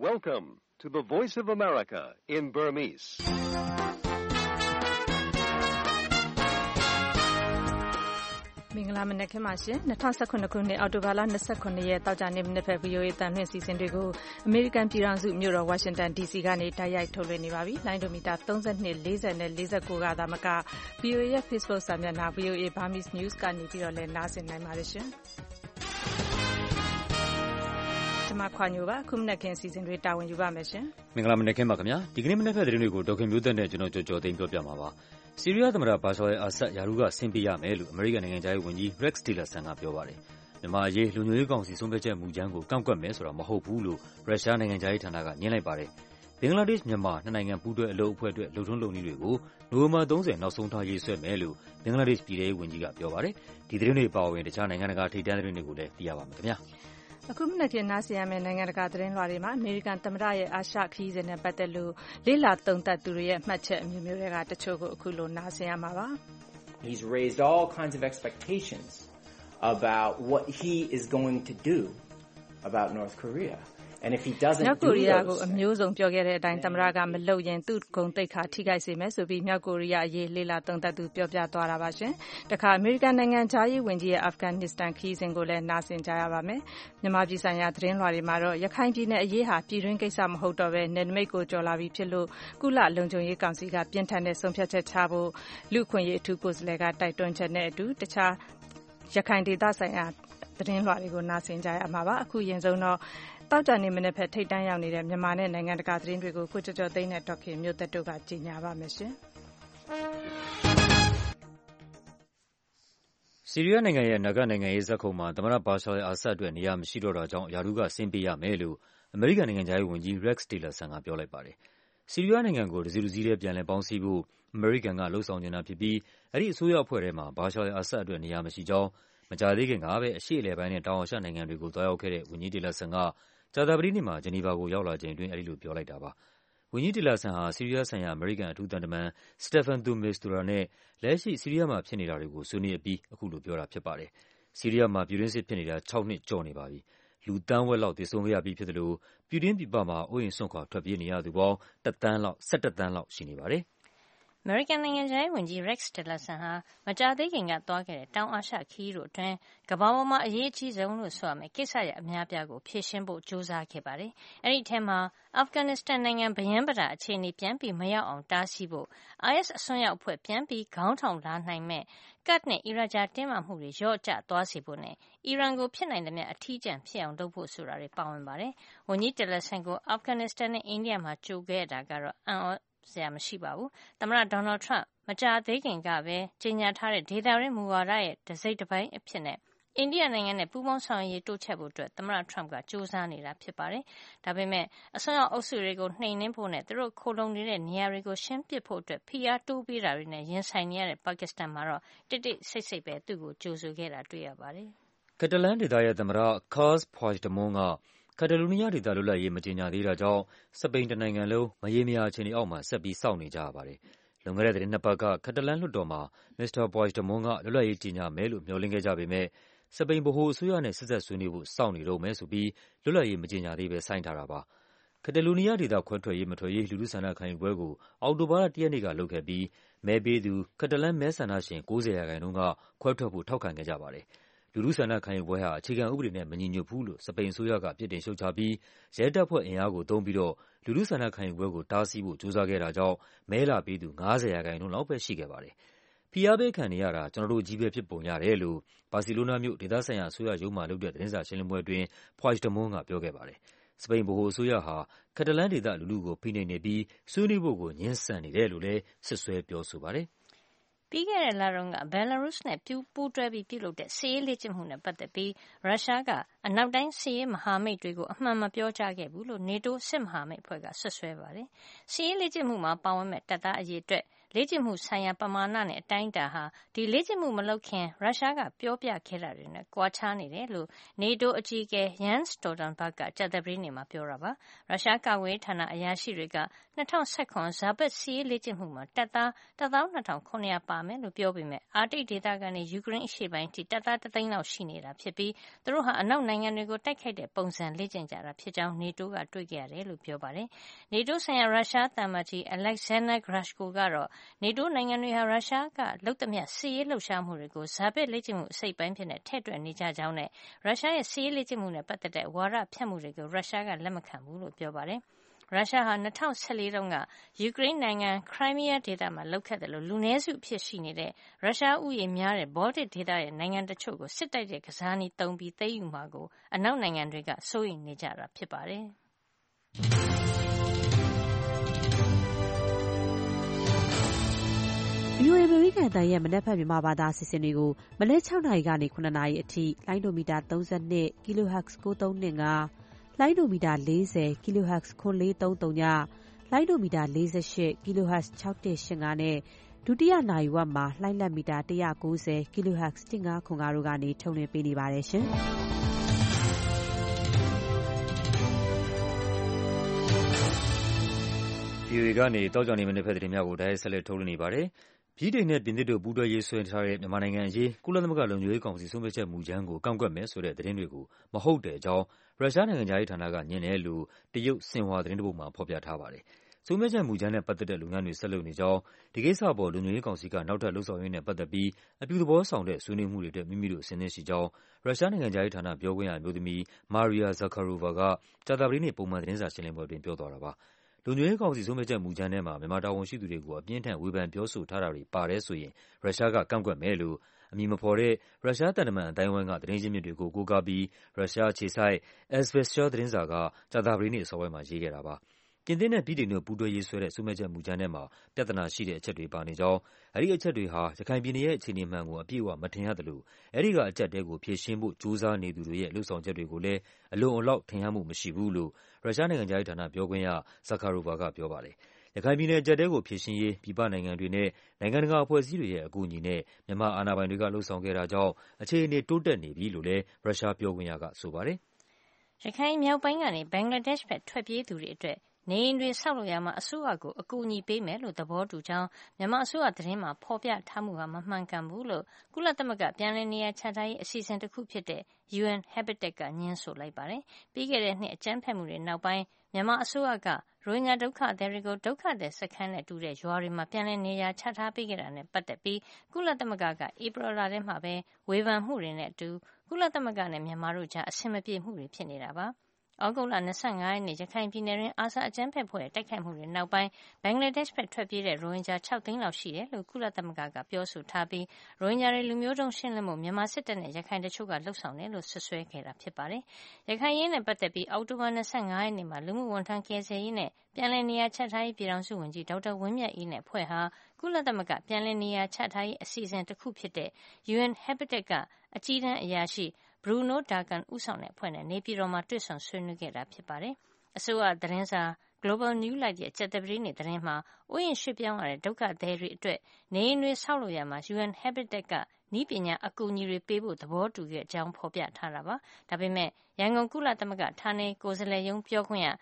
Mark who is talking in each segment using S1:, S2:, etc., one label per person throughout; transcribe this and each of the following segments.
S1: Welcome to the Voice of America in Burmese.
S2: ။မင်္ဂလာမနက်ခင်းပါရှင်။2019ခုနှစ်အောက်တိုဘာလ29ရက်တောက်ကြနေ့မနေ့ဖက် VOA တန်လွှင့်စီစဉ်တွေကိုအမေရိကန်ပြည်ထောင်စုမြို့တော်ဝါရှင်တန် DC ကနေတိုက်ရိုက်ထုတ်လွှင့်နေပါပြီ။လိုင်းဒိုမီတာ32 40နဲ့49ကသာမက VOA ရဲ့ Facebook စာမျက်နှာ VOA Burmese News ကနေပြီးတော့လည်းနားဆင်နိုင်ပါတယ်ရှင်။ကျွန်မခွာညိုပါအခုမနက်ခင်းစီစဉ်တွေတာဝန်ယူပါမယ်ရှင်
S3: ။မင်္ဂလာမနက်ခင်းပါခင်ဗျာ။ဒီကနေ့မနက်ဖက်သတင်းတွေကိုဒေါက်ခင်မျိုးသက်နဲ့ကျွန်တော်ကြော်သိမ်းပြောပြမှာပါ။ဆီးရီးယားသမ္မတဘာရှာအာဆတ်ယာရုကဆင်းပေးရမယ်လို့အမေရိကန်နိုင်ငံခြားရေးဝန်ကြီး Rex Tillerson ကပြောပါတယ်။မြန်မာအရေးလုံခြုံရေးကောင်စီဆုံးဖြတ်ချက်မူကြမ်းကိုကန့်ကွက်မယ်ဆိုတာမဟုတ်ဘူးလို့ရုရှားနိုင်ငံခြားရေးဌာနကညှင်းလိုက်ပါတယ်။ဘင်္ဂလားဒေ့ရှ်မြန်မာနှစ်နိုင်ငံပူးတွဲအလုပ်အဖွဲ့အတွက်လှုပ်ထုံးလုပ်နည်းတွေကိုနိုဝင်ဘာ30နောက်ဆုံးထားရေးဆွဲမယ်လို့ဘင်္ဂလားဒေ့ရှ်ပြည်ထောင်ရေးဝန်ကြီးကပြောပါတယ်။ဒီသတင်းတွေပါဝင်တခြားနိုင်ငံတကာထိပ်တန်းသတင်းတွေကိုလည်းသိရပါမယ်ခင်ဗျာ။
S2: အခုမနက်ခင်းနားဆင်ရမယ့်နိုင်ငံတကာသတင်းလွှာတွေမှာအမေရိကန်သမ္မတရဲ့အာရှခရီးစဉ်နဲ့ပတ်သက်လို့လေ့လာသုံးသပ်သူတွေရဲ့အမှတ်ချက်အမျိုးမျိုးတွေကတချို့ကိုအခုလိုနားဆင်ရမှာပါ
S4: ။ He's raised all kinds of expectations about what he is going to do about North Korea.And if he doesn't
S2: မြောက်ကိုရီးယားကိုအမျိုးစုံပြောခဲ့တဲ့အတိုင်းသမ္မတကမလုပ်ရင်သူ့ဂုဏ်သိက္ခာထိခိုက်စေမယ်ဆိုပြီးမြောက်ကိုရီးယားအရေးလေ့လာသုံးသပ်သူပြောပြသွားတာပါရှင်။တခါအမေရိကန်နိုင်ငံခြားရေးဝန်ကြီးရဲ့အာဖဂန်နစ္စတန်ခရီးစဉ်ကိုလည်းနားဆင်ကြရပါမယ်။မြန်မာပြည်ဆိုင်ရာသတင်းလွှာတွေမှာတော့ရခိုင်ပြည်နယ်အရေးဟာပြည်တွင်းကိစ္စမဟုတ်တော့ဘဲနယ်နိမိတ်ကိုကျော်လာပြီးဖြစ်လို့ကုလလုံခြုံရေးကောင်စီကပြင်းထန်တဲ့ဆုံးဖြတ်ချက်ချဖို့လူ့အခွင့်အရေးအထူးကိုယ်စားလှယ်ကတိုက်တွန်းချက်နဲ့အတူတခြားရခိုင်ဒေသဆိုင်ရာသတင်းလွှာတွေကိုနားဆင်ကြရမှာပါ။အခုရင်ဆုံးတော့တောက်ကြနေမနေ့ဖက်ထိတ်တန်းရောက်နေတဲ့မြန်မာနဲ့နိုင်ငံတကာသတင်းတွေကိုကိုကျော်ကျော်သိန်းနဲ့ဒေါက်ခင်မျိုးသက်တို့ကကြီးညာပါမယ်ရှင်
S3: ။ဆီးရီးယားနိုင်ငံရဲ့အနာဂတ်နိုင်ငံရေးဇာတ်ခုံမှာသမ္မတဘာရှာအာဆတ်အတွက်နေရာမရှိတော့တာကြောင့်ယာရုကဆင်းပေးရမယ်လို့အမေရိကန်နိုင်ငံခြားရေးဝန်ကြီး Rex Tillerson ကပြောလိုက်ပါတယ်။ဆီးရီးယားနိုင်ငံကိုတစုတစည်းတည်းပြန်လည်ပေါင်းစည်းဖို့အမေရိကန်ကလှုံ့ဆော်နေတာဖြစ်ပြီးအဲဒီအစိုးရအဖွဲ့ထဲမှာဘာရှာအာဆတ်အတွက်နေရာမရှိကြောင်းမကြာသေးခင်ကပဲအရှေ့အလယ်ပိုင်းနဲ့တောင်အာရှနိုင်ငံတွေကိုသွားရောက်ခဲ့တဲ့ဝန်ကြီး Tillerson ကကြာသပတေးနေ့မှာဂျနီဗာကိုရောက်လာချိန်အတွင်းအဲဒီလိုပြောလိုက်တာပါ။ဝန်ကြီး Tillerson ဟာဆီးရီးယားဆိုင်ရာအမေရိကန်အထူးသံတမန် Staffan de Mistura နဲ့လက်ရှိဆီးရီးယားမှာဖြစ်နေတာတွေကိုဆွေးနွေးအပြီးအခုလိုပြောတာဖြစ်ပါတယ်။ဆီးရီးယားမှာပြည်တွင်းစစ်ဖြစ်နေတာ6 နှစ်ကျော်နေပါပြီ။လူသန်းဝက်လောက်သေဆုံးခဲ့ရပြီးဖြစ်သလိုပြည်တွင်းပြည်ပမှာအိုးအိမ်စွန့်ခွာထွက်ပြေးနေရသူပေါင်း1 သန်းလောက်17 သန်းလောက်ရှိနေပါတယ်။
S5: အမေရိကန်နိုင်ငံခြားရေးဝန်ကြီး Rex Tillerson ဟာမကြာသေးခင်ကသွားခဲ့တဲ့တောင်အာရှခရီးတို့အတွင်းကမ္ဘာပေါ်မှာအရေးအကြီးဆုံးလို့ဆိုရမယ့်ကိစ္စရပ်အများအပြားကိုဖြေရှင်းဖို့ကြိုးစားခဲ့ပါတယ်။အဲဒီထဲမှာအာဖဂန်နစ္စတန်နိုင်ငံဗရမ်းပဒါအခြေအနေပြန်ပြီးမရောက်အောင်တားဆီးဖို့ IS အစွန်းရောက်အဖွဲ့ပြန်ပြီးခေါင်းထောင်လာနိုင်မဲ့ကတ်နဲ့အီရတ်ကြားတင်းမာမှုတွေလျော့ကျသွားစေဖို့နဲ့အီရန်ကိုဖြစ်နိုင်သမျှအထီးကျန်ဖြစ်အောင်လုပ်ဖို့ဆိုတာတွေပါဝင်ပါတယ်။ဝန်ကြီး Tillerson ကိုအာဖဂန်နစ္စတန်နဲ့အိန္ဒိယမှာကြိုခဲ့တာကတော့အံ့ဩစရာမရှိပါဘူး။သမ္မတဒေါ်နယ်ထရမ့်မကြာသေးခင်ကပဲကြေညာထားတဲ့ဒေသတွင်းမူဝါဒရဲ့တစိတ်တစ်ပိုင်းအဖြစ်နဲ့အိန္ဒိယနိုင်ငံနဲ့ပူးပေါင်းဆောင်ရွက်ရေးတိုးချဲ့ဖို့အတွက်သမ္မတထရမ့်ကကြိုးစားနေတာဖြစ်ပါတယ်။ဒါပေမဲ့အစွန်းရောက်အုပ်စုတွေကိုနှိမ်နင်းဖို့နဲ့သူတို့ခိုလုံနေတဲ့နေရာတွေကိုရှင်းပစ်ဖို့အတွက်ဖိအားတိုးပေးတာတွေနဲ့ရင်ဆိုင်နေရတဲ့ပါကစ္စတန်မှာတော့တိတ်တိတ်ဆိတ်ဆိတ်ပဲသူ့ကိုကြိုဆိုခဲ့တာတွေ့ရပါတယ်
S3: ။ကက်တလန်ဒေသရဲ့သမ္မတ Carles Puigdemont ကကက်တလူနီးယားဒေသလွတ်လပ်ရေးမကြေညာသေးတာကြောင့်စပိန်တနိုင်ငံလုံးမရေမရာအခြေအနေအောက်မှာဆက်ပြီးစောင့်နေကြရပါတယ်။လွန်ခဲ့တဲ့သတင်း2 ပတ်ကကက်တလန်လွှတ်တော်မှာမစ္စတာ Puigdemont ကလွတ်လပ်ရေးကြေညာမယ်လို့မျှော်လင့်ခဲ့ကြပေမဲ့စပိန်ဗဟိုအစိုးရနဲ့ဆက်ဆက်ဆွေးနွေးဖို့စောင့်နေတုန်းပဲဆိုပြီးလွတ်လပ်ရေးမကြေညာသေးပဲဆိုင်းထားတာပါ။ကက်တလူနီးယားဒေသခွဲထွက်ရေးမထွက်ရေးလူထုဆန္ဒခံယူပွဲကိုအောက်တိုဘာလ1 ရက်နေ့ကလုပ်ခဲ့ပြီးမဲပေးသူကက်တလန်မဲဆန္ဒရှင်90% ကခွဲထွက်ဖို့ထောက်ခံခဲ့ကြပါတယ်။လူထုဆန္ဒခံယူပွဲဟာအခြေခံဥပဒေနဲ့မညီညွတ်ဘူးလို့စပိန်အစိုးရကပြစ်တင်ရှုတ်ချပြီးရဲတပ်ဖွဲ့အင်အားကိုသုံးပြီးတော့လူထုဆန္ဒခံယူပွဲကိုတားဆီးဖို့ကြိုးစားခဲ့တာကြောင့်မဲလာပေးသူ90% လောက်ပဲရှိခဲ့ပါတယ်။ဖိအားပေးခံနေရတာကျွန်တော်တို့ကြီးပဲဖြစ်ပုံရတယ်လို့ဘာစီလိုနာမြို့ဒေသဆိုင်ရာအစိုးရရုံးမှလုပ်တဲ့သတင်းစာရှင်းလင်းပွဲအတွင်း Puigdemont ကပြောခဲ့ပါတယ်။စပိန်ဗဟိုအစိုးရဟာကက်တလန်ဒေသလူထုကိုဖိနှိပ်နေပြီးဆွေးနွေးဖို့ကိုငြင်းဆန်နေတယ်လို့လည်းဆွဆွဲပြောဆိုပါတယ်။
S5: ပြီးခဲ့တဲ့လတုန်းကဘယ်လာရုစ်နဲ့ပူးတွဲပြီးပြုလုပ်တဲ့စစ်ရေးလေ့ကျင့်မှုနဲ့ပတ်သက်ပြီးရုရှားကအနောက်တိုင်းစစ်ရေးမဟာမိတ်တွေကိုအမှန်မပြောကြားခဲ့ဘူးလို့ NATO စစ်မဟာမိတ်အဖွဲ့ကဆွဆွဲပါတယ်။စစ်ရေးလေ့ကျင့်မှုမှာပါဝင်မဲ့တပ်သားအရေးအတွက်လေ့ကျင့်မှုဆိုင်ရာပမာဏနဲ့အတိုင်းအတာဟာဒီလေ့ကျင့်မှုမလုပ်ခင်ရုရှားကပြောပြခဲ့တာတွေနဲ့ကွာခြားနေတယ်လို့ NATO အကြီးအကဲ Jens Stoltenberg ကကြာသပတေးနေ့မှာပြောတာပါ။ရုရှားကာကွယ်ရေးဌာနအရာရှိတွေက2019ဇာပတ်စစ်ရေးလေ့ကျင့်မှုမှာတပ်သား12900ပါမယ်လို့ပြောပေမဲ့အာတိတ်ဒေသကနေယူကရိန်းအရှေ့ပိုင်းထိတပ်သား1သိန်းလောက်ရှိနေတာဖြစ်ပြီးသူတို့ဟာအနောက်နိုနိုင်ငံတွေကိုတိုက်ခိုက်တဲ့ပုံစံလေ့ကျင့်ကြတာဖြစ်ကြောင်း NATO ကတွေ့ခဲ့ရတယ်လို့ပြောပါတယ်။ NATO ဆိုင်ရာရုရှားသံအမတ်ကြီး Alexander Grashko ကတော့ NATO နိုင်ငံတွေဟာရုရှားကလုပ်သမျှစစ်ရေးလှုပ်ရှားမှုတွေကိုစာပစ်လေ့ကျင့်မှုအစိတ်အပိုင်းအဖြစ်ထည့်တွက်နေကြကြောင်းနဲ့ရုရှားရဲ့စစ်ရေးလေ့ကျင့်မှုနဲ့ပတ်သက်တဲ့ဝါဒဖြန့်မှုတွေကိုရုရှားကလက်မခံဘူးလို့ပြောပါတယ်။ ရုရှားဟာ2014တုန်းကယူကရိန်းနိုင်ငံခရိုင်းမီးယားဒေသမှာလုပ်ခဲ့သလိုလူနည်းစုအဖြစ်ရှိနေတဲ့ရုရှားဥယျာဉ်များတဲ့ Baltic ဒေသရဲ့နိုင်ငံတချို့ကိုစစ်တိုက်တဲ့ကစားနည်းသုံးပြီးသိမ်းယူမှာကိုအနောက်နိုင်ငံတွေကစိုးရိမ်နေကြတာဖြစ်ပါတယ်။
S6: VOA အမေရိကန်အသံရဲ့မနက်ဖြန်မြန်မာဘာသာအစီအစဉ်တွေကိုမနက်6နာရီကနေ9နာရီအထိလိုင်းဒိုမီတာ32 kHz 9325လိုင်းဒိုမီတာ40 kHz 9430ညလိုင်းဒိုမီတာ48 kHz 6185နဲ့ဒုတိယနာရီဝက်မှာလိုင်းလက်မီတာ190 kHz 1505တို့ကနေထုတ်လွှင့်ပေးနေပါတယ်ရှင်။
S3: VOA ကနေတောက်ကြနေမနေ့ဖက်သတင်းများကိုတိုက်ရိုက်ဆက်လက်ထုတ်လွှင့်နေပါတယ်။ဗြိတိန်နဲ့ပြင်သစ်တို့ပူးတွဲရေးဆွဲထားတဲ့မြန်မာနိုင်ငံအရေးကုလသမဂ္ဂလုံခြုံရေးကောင်စီဆုံးဖြတ်ချက်မူကြမ်းကိုကန့်ကွက်မယ်ဆိုတဲ့သတင်းတွေကိုမဟုတ်တဲ့အကြောင်းရုရှားနိုင်ငံခြားရေးဌာနကညွှန်တယ်လို့တရုတ်ဆင်ဟွာသတင်းတစ်ပုဒ်မှာဖော်ပြထားပါတယ်။ဆုံးဖြတ်ချက်မူကြမ်းနဲ့ပတ်သက်တဲ့လုပ်ငန်းတွေဆက်လုပ်နေကြောင်းဒီကိစ္စအပေါ်လုံခြုံရေးကောင်စီကနောက်ထပ်လုပ်ဆောင်ရေးနဲ့ပတ်သက်ပြီးအပြုသဘောဆောင်တဲ့ဆွေးနွေးမှုတွေအတွက်မိမိတို့အဆင်သင့်ရှိကြောင်းရုရှားနိုင်ငံခြားရေးဌာနပြောခွင့်ရအမျိုးသမီး Maria Zakharova ကကြာသပတေးနေ့ပုံမှန်သတင်းစာရှင်းလင်းပွဲအတွင်းပြောသွားတာပါ။လုံခြုံရေးကောင်စီဆုံးဖြတ်ချက်မူကြမ်းထဲမှာမြန်မာတာဝန်ရှိသူတွေကိုအပြင်းထန်ဝေဖန်ပြောဆိုထားတာတွေပါတယ်ဆိုရင်ရုရှားကကန့်ကွက်မယ်လို့အမည်မဖော်တဲ့ရုရှားသံတမန်အသိုင်းအဝိုင်းကသတင်းရင်းမြစ်တွေကိုကိုးကားပြီးရုရှားအခြေစိုက် Izvestia သတင်းစာကကြာသပတေးနေ့အစောပိုင်းမှာရေးခဲ့တာပါ။ပြင်သစ်နဲ့ဗြိတိန်တို့ပူးတွဲရေးဆွဲတဲ့ဆုံးဖြတ်ချက်မူကြမ်းထဲမှာပြဿနာရှိတဲ့အချက်တွေပါနေကြောင်းအဲဒီအချက်တွေဟာရခိုင်ပြည်နယ်ရဲ့အခြေအနေမှန်ကိုအပြည့်အဝမထင်ဟပ်သလိုအဲဒီကအကျပ်အတည်းကိုဖြေရှင်းဖို့ကြိုးစားနေသူတွေရဲ့လုပ်ဆောင်ချက်တွေကိုလည်းအလုံအလောက်ထင်ဟပ်မှုမရှိဘူးလို့ရုရှားနိုင်ငံခြားရေးဌာနပြောခွင့်ရ Zakharova ကပြောပါတယ်။ရခိုင်ပြည်နယ်အကျပ်အတည်းကိုဖြေရှင်းရေးပြည်ပနိုင်ငံတွေနဲ့နိုင်ငံတကာအဖွဲ့အစည်းတွေရဲ့အကူအညီနဲ့မြန်မာအာဏာပိုင်တွေကလုပ်ဆောင်ခဲ့တာကြောင့်အခြေအနေတိုးတက်နေပြီလို့လည်းရုရှားပြောခွင့်ရကဆိုပါတယ်
S5: ။ရခိုင်မြောက်ပိုင်းကနေဘင်္ဂလားဒေ့ရှ်ဘက်ထွက်ပြေးသူတွေအတွက်နေအိမ်တွေဆောက်လုပ်ရာမှာအစိုးရကိုအကူအညီပေးမယ်လို့သဘောတူကြောင်းမြန်မာအစိုးရသတင်းမှာဖော်ပြထားမှုဟာမမှန်ကန်ဘူးလို့ကုလသမဂ္ဂပြန်လည်နေရာချထားရေးအစီအစဉ်တစ်ခုဖြစ်တဲ့ UN Habitat ကငြင်းဆိုလိုက်ပါတယ်။ပြီးခဲ့တဲ့နှစ်အကြမ်းဖက်မှုတွေနောက်ပိုင်းမြန်မာအစိုးရကရိုဟင်ဂျာဒုက္ခသည်တွေကိုဒုက္ခသည်စခန်းနဲ့တူတဲ့ရွာတွေမှာပြန်လည်နေရာချထားပေးခဲ့တာနဲ့ပတ်သက်ပြီးကုလသမဂ္ဂကဧပြီလထဲမှာပဲဝေဖန်မှုတွေနဲ့အတူကုလသမဂ္ဂနဲ့မြန်မာတို့ကြားအဆင်မပြေမှုတွေဖြစ်နေတာပါ။ဩဂုတ်လ25ရက်နေ့ရခိုင်ပြည်နယ်တွင်အာဆာအကြမ်းဖက်ဖွဲ့ရဲ့တိုက်ခိုက်မှုတွေနောက်ပိုင်းဘင်္ဂလားဒေ့ရှ်ဘက်ထွက်ပြေးတဲ့ရိုဟင်ဂျာ6သိန်းလောက်ရှိတယ်လို့ကုလသမဂ္ဂကပြောဆိုထားပြီးရိုဟင်ဂျာတွေလူမျိုးတုံးရှင်းလင်းမှုမြန်မာစစ်တပ်နဲ့ရခိုင်တချို့ကလှုပ်ဆောင်တယ်လို့ဆွဆွဲခဲ့တာဖြစ်ပါတယ်။ရခိုင်ရေးနဲ့ပတ်သက်ပြီးအောက်တိုဘာ25ရက်နေ့မှာလူမှုဝန်ထမ်းကယ်ဆယ်ရေးနဲ့ပြန်လည်နေရာချထားရေးပြည်ထောင်စုဝန်ကြီးဒေါက်တာဝင်းမြတ်အေးနဲ့ဖွဲ့ဟာကုလသမဂ္ဂပြန်လည်နေရာချထားရေးအစီအစဉ်တစ်ခုဖြစ်တဲ့ UN Habitat ကအကြီးတန်းအရာရှိBruno Durkan ဦးဆောင်တဲ့အဖွဲ့နဲ့နေပြည်တော်မှာတွေ့ဆုံဆွေးနွေးခဲ့တာဖြစ်ပါတယ်။အစိုးရသတင်းစာ Global New Light ရဲ့ကြာသပတေးနေ့သတင်းမှာအိုးအိမ်ရွှေ့ပြောင်းရတဲ့ဒုက္ခသည်တွေအတွက်နေအိမ်တွေဆောက်လုပ်ရမှာ UN Habitat ကနည်းပညာအကူအညီတွေပေးဖို့သဘောတူခဲ့ကြောင်းဖော်ပြထားတာပါ။ဒါပေမဲ့ရန်ကုန်ကုလသမဂ္ဂဌာနေကိုယ်စားလှယ်ရုံးပြောခွင့်ရ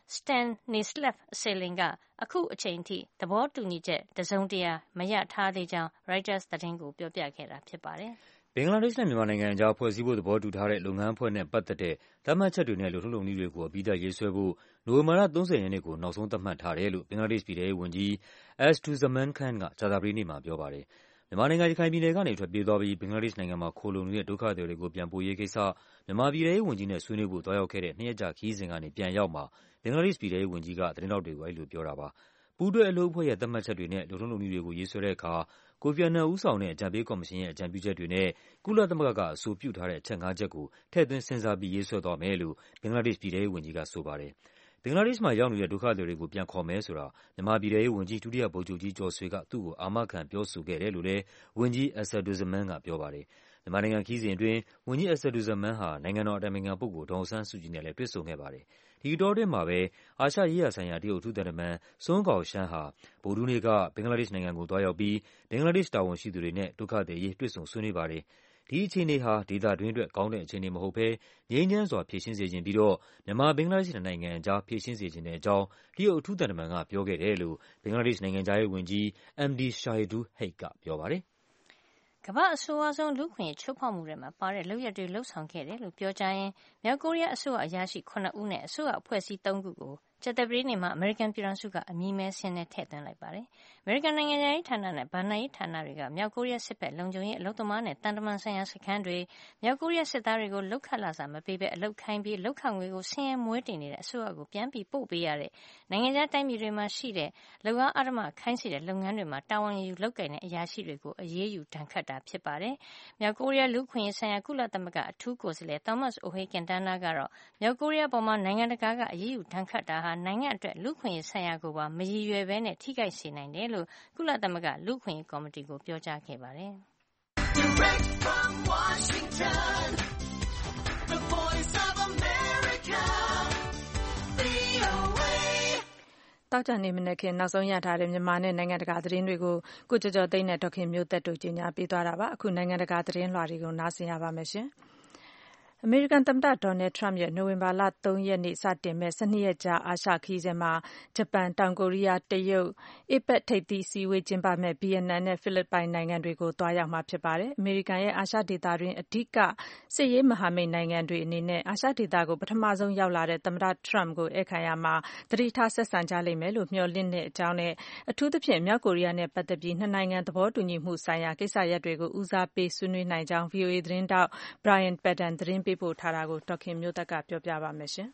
S5: Stanislav Selin ကအခုအချိန်အထိသဘောတူညီချက်တစုံတရာမရထားသေးကြောင်း Reuters သတင်းကိုပြောပြခဲ့တာဖြစ်ပါတယ်
S3: ။ဘင်္ဂလားဒေ့ရှ်နဲ့မြန်မာနိုင်ငံအကြားဖွဲ့စည်းဖို့သဘောတူထားတဲ့လုပ်ငန်းအဖွဲ့နဲ့ပတ်သက်တဲ့သတ်မှတ်ချက်တွေနဲ့လုပ်ထုံးလုပ်နည်းတွေကိုအပြီးသတ်ရေးဆွဲဖို့နိုဝင်ဘာလ30ရက်နေ့ကိုနောက်ဆုံးသတ်မှတ်ထားတယ်လို့ဘင်္ဂလားဒေ့ရှ်ပြည်ထဲရေးဝန်ကြီး Asaduzzaman Khan ကကြာသပတေးနေ့မှာပြောပါတယ်။မြန်မာနိုင်ငံရခိုင်ပြည်နယ်ကနေထွက်ပြေးသွားပြီးဘင်္ဂလားဒေ့ရှ်နိုင်ငံမှာခိုလှုံနေတဲ့ဒုက္ခသည်တွေကိုပြန်ပို့ရေးကိစ္စမြန်မာပြည်ထဲရေးဝန်ကြီးနဲ့ဆွေးနွေးဖို့သွားရောက်ခဲ့တဲ့2ရက်ကြာခရီးစဉ်ကနေပြန်ရောက်မှာဘင်္ဂလားဒေ့ရှ်ပြည်ထဲရေးဝန်ကြီးကသတင်းထောက်တွေကိုအဲဒီလိုပြောတာပါ။ပူးတွဲအလုပ်အဖွဲ့ရဲ့သတ်မှတ်ချက်တွေနဲ့လုပ်ထုံးလုပ်နည်းတွေကိုရေးဆွဲတဲ့အခါကိုဖီအာနန်ဦးဆောင်တဲ့အကြံပေးကော်မရှင်ရဲ့အကြံပြုချက်တွေနဲ့ကုလသမဂ္ဂကအဆိုပြုထားတဲ့အချက်5ချက်ကိုထည့်သွင်းစဉ်းစားပြီးရေးဆွဲသွားမယ်လို့ဘင်္ဂလားဒေ့ရှ်ပြည်ထဲရေးဝန်ကြီးကဆိုပါတယ်။ဘင်္ဂလားဒေ့ရှ်မှာရောက်နေတဲ့ဒုက္ခသည်တွေကိုပြန်ခေါ်မယ်ဆိုတာမြန်မာပြည်ထဲရေးဝန်ကြီးဒုတိယဗိုလ်ချုပ်ကြီးကျော်ဆွေကသူ့ကိုအာမခံပြောဆိုခဲ့တယ်လို့လည်းဝန်ကြီး Asaduzzaman ကပြောပါတယ်။မြန်မာနိုင်ငံခရီးစဉ်အတွင်းဝန်ကြီး Asaduzzaman ဟာနိုင်ငံတော်အတိုင်ပင်ခံပုဂ္ဂိုလ်ဒေါ်အောင်ဆန်းစုကြည်နဲ့လည်းတွေ့ဆုံခဲ့ပါတယ်။ဒီအတောအတွင်းမှာပဲအာရှရေးရာဆိုင်ရာတရုတ်အထူးသံတမန် Sun Guoxiang ဟာဗုဒ္ဓဟူးနေ့ကဘင်္ဂလားဒေ့ရှ်နိုင်ငံကိုသွားရောက်ပြီးဘင်္ဂလားဒေ့ရှ်တာဝန်ရှိသူတွေနဲ့ဒုက္ခသည်အရေးတွေ့ဆုံဆွေးနွေးပါတယ်။ဒီအခြေအနေဟာဒေသတွင်းအတွက်ကောင်းတဲ့အခြေအနေမဟုတ်ဘဲငြိမ်းချမ်းစွာဖြေရှင်းစေချင်ပြီးတော့မြန်မာ-ဘင်္ဂလားဒေ့ရှ်နိုင်ငံအကြားဖြေရှင်းစေချင်တဲ့အကြောင်းတရုတ်အထူးသံတမန်ကပြောခဲ့တယ်လို့ဘင်္ဂလားဒေ့ရှ်နိုင်ငံခြားရေးဝန်ကြီး MD Shahidul Haque ကပြောပါတယ်။
S5: ကမ္ဘာအဆိုးဝါးဆုံးလူ့အခွင့်အရေးချိုးဖောက်မှုတွေမှာပါတဲ့လုပ်ရပ်တွေလှုပ်ဆောင်ခဲ့တယ်လို့ပြောကြားရင်းမြောက်ကိုရီးယားအစိုးရအရာရှိ9ဦးနဲ့အစိုးရအဖွဲ့အစည်း3ခုကိုကြာသပတေးနေ့မှာအမေရိကန်ပြည်ထောင်စုကအမည်မဲစာရင်းနဲ့ထည့်သွင်းလိုက်ပါတယ်။အမေရိကန်နိုင်ငံရေးဌာနနဲ့ဗဏ္ဍာရေးဌာနတွေကမြောက်ကိုရီးယားစစ်ဘက်လုံခြုံရေးအလုပ်သမားနဲ့တန်တမန်ဆိုင်ရာစခန်းတွေမြောက်ကိုရီးယားစစ်သားတွေကိုလောက်ခလာစာမပေးဘဲအလုပ်ခိုင်းပြီးလောက်ခငွေကိုဆင်းရဲမွဲတင်နေတဲ့အစိုးရကိုပြန်ပြီးပို့ပေးရတဲ့နိုင်ငံခြားတိုင်းပြည်တွေမှာရှိတဲ့လုပ်အားအဓမ္မခိုင်းစေတဲ့လုပ်ငန်းတွေမှာတာဝန်ယူလုပ်ကိုင်တဲ့အရာရှိတွေကိုအရေးယူဒဏ်ခတ်တာဖြစ်ပါတယ်။မြောက်ကိုရီးယားလူ့အခွင့်အရေးဆိုင်ရာကုလသမဂ္ဂအထူးကိုယ်စားလှယ် Thomas O'Hagan-Dana ကတော့မြောက်ကိုရီးယားပေါ်မှာနိုင်ငံတကာကအရေးယူဒဏ်ခတ်တာဟာနိုင်ငံအတွက်လူ့အခွင့်အရေးဆိုင်ရာကိုပါမရည်ရွယ်ဘဲနဲ့ထိခိုက်စေနိုင်တယ်လို့ကုလသမဂ္ဂလူ့အခွင့်အရေးကော်မတီကိုပြောကြားခဲ့ပါတယ်။ Direct from Washington, the Voice of America, VOA
S2: တောက်ကြနေမနေ့ကနောက်ဆုံးရထားတဲ့မြန်မာနဲ့နိုင်ငံတကာသတင်းတွေကိုကိုကျော်ကျော်သိန်းနဲ့ဒေါခင်မျိုးသက်တို့ကြီးညာပေးသွားတာပါအခုနိုင်ငံတကာသတင်းလွှာတွေကိုနားဆင်ရပါမယ်ရှင်အမေရိကန်သမ္မတဒေါ်နယ်ထရမ့်ရဲ့နိုဝင်ဘာလ3ရက်နေ့စတင်မဲ့12ရက်ကြာအာရှခရီးစဉ်မှာဂျပန်တောင်ကိုရီးယားတရုတ်APECထိပ်သီးအစည်းအဝေးကျင်းပမဲ့ဗီယက်နမ်နဲ့ဖိလစ်ပိုင်နိုင်ငံတွေကိုသွားရောက်မှာဖြစ်ပါတယ်အမေရိကန်ရဲ့အာရှဒေသတွင်အဓိကစစ်ရေးမဟာမိတ်နိုင်ငံတွေအနေနဲ့အာရှဒေသကိုပထမဆုံးရောက်လာတဲ့သမ္မတထရမ့်ကိုဧည့်ခံရမှာသတိထားဆက်ဆံကြလိမ့်မယ်လို့မျှော်လင့်တဲ့အကြောင်းနဲ့အထူးသဖြင့်မြောက်ကိုရီးယားနဲ့ပတ်သက်ပြီးနှစ်နိုင်ငံသဘောတူညီမှုဆိုင်ရာကိစ္စရပ်တွေကိုဦးစားပေးဆွေးနွေးနိုင်ကြောင်း VOA သတင်းတောက် Brian Padden သတင်းပေးပို့ထားတာကိုဒေါခင်မျိုးသက်ကပြောပြပါမယ်ရှင်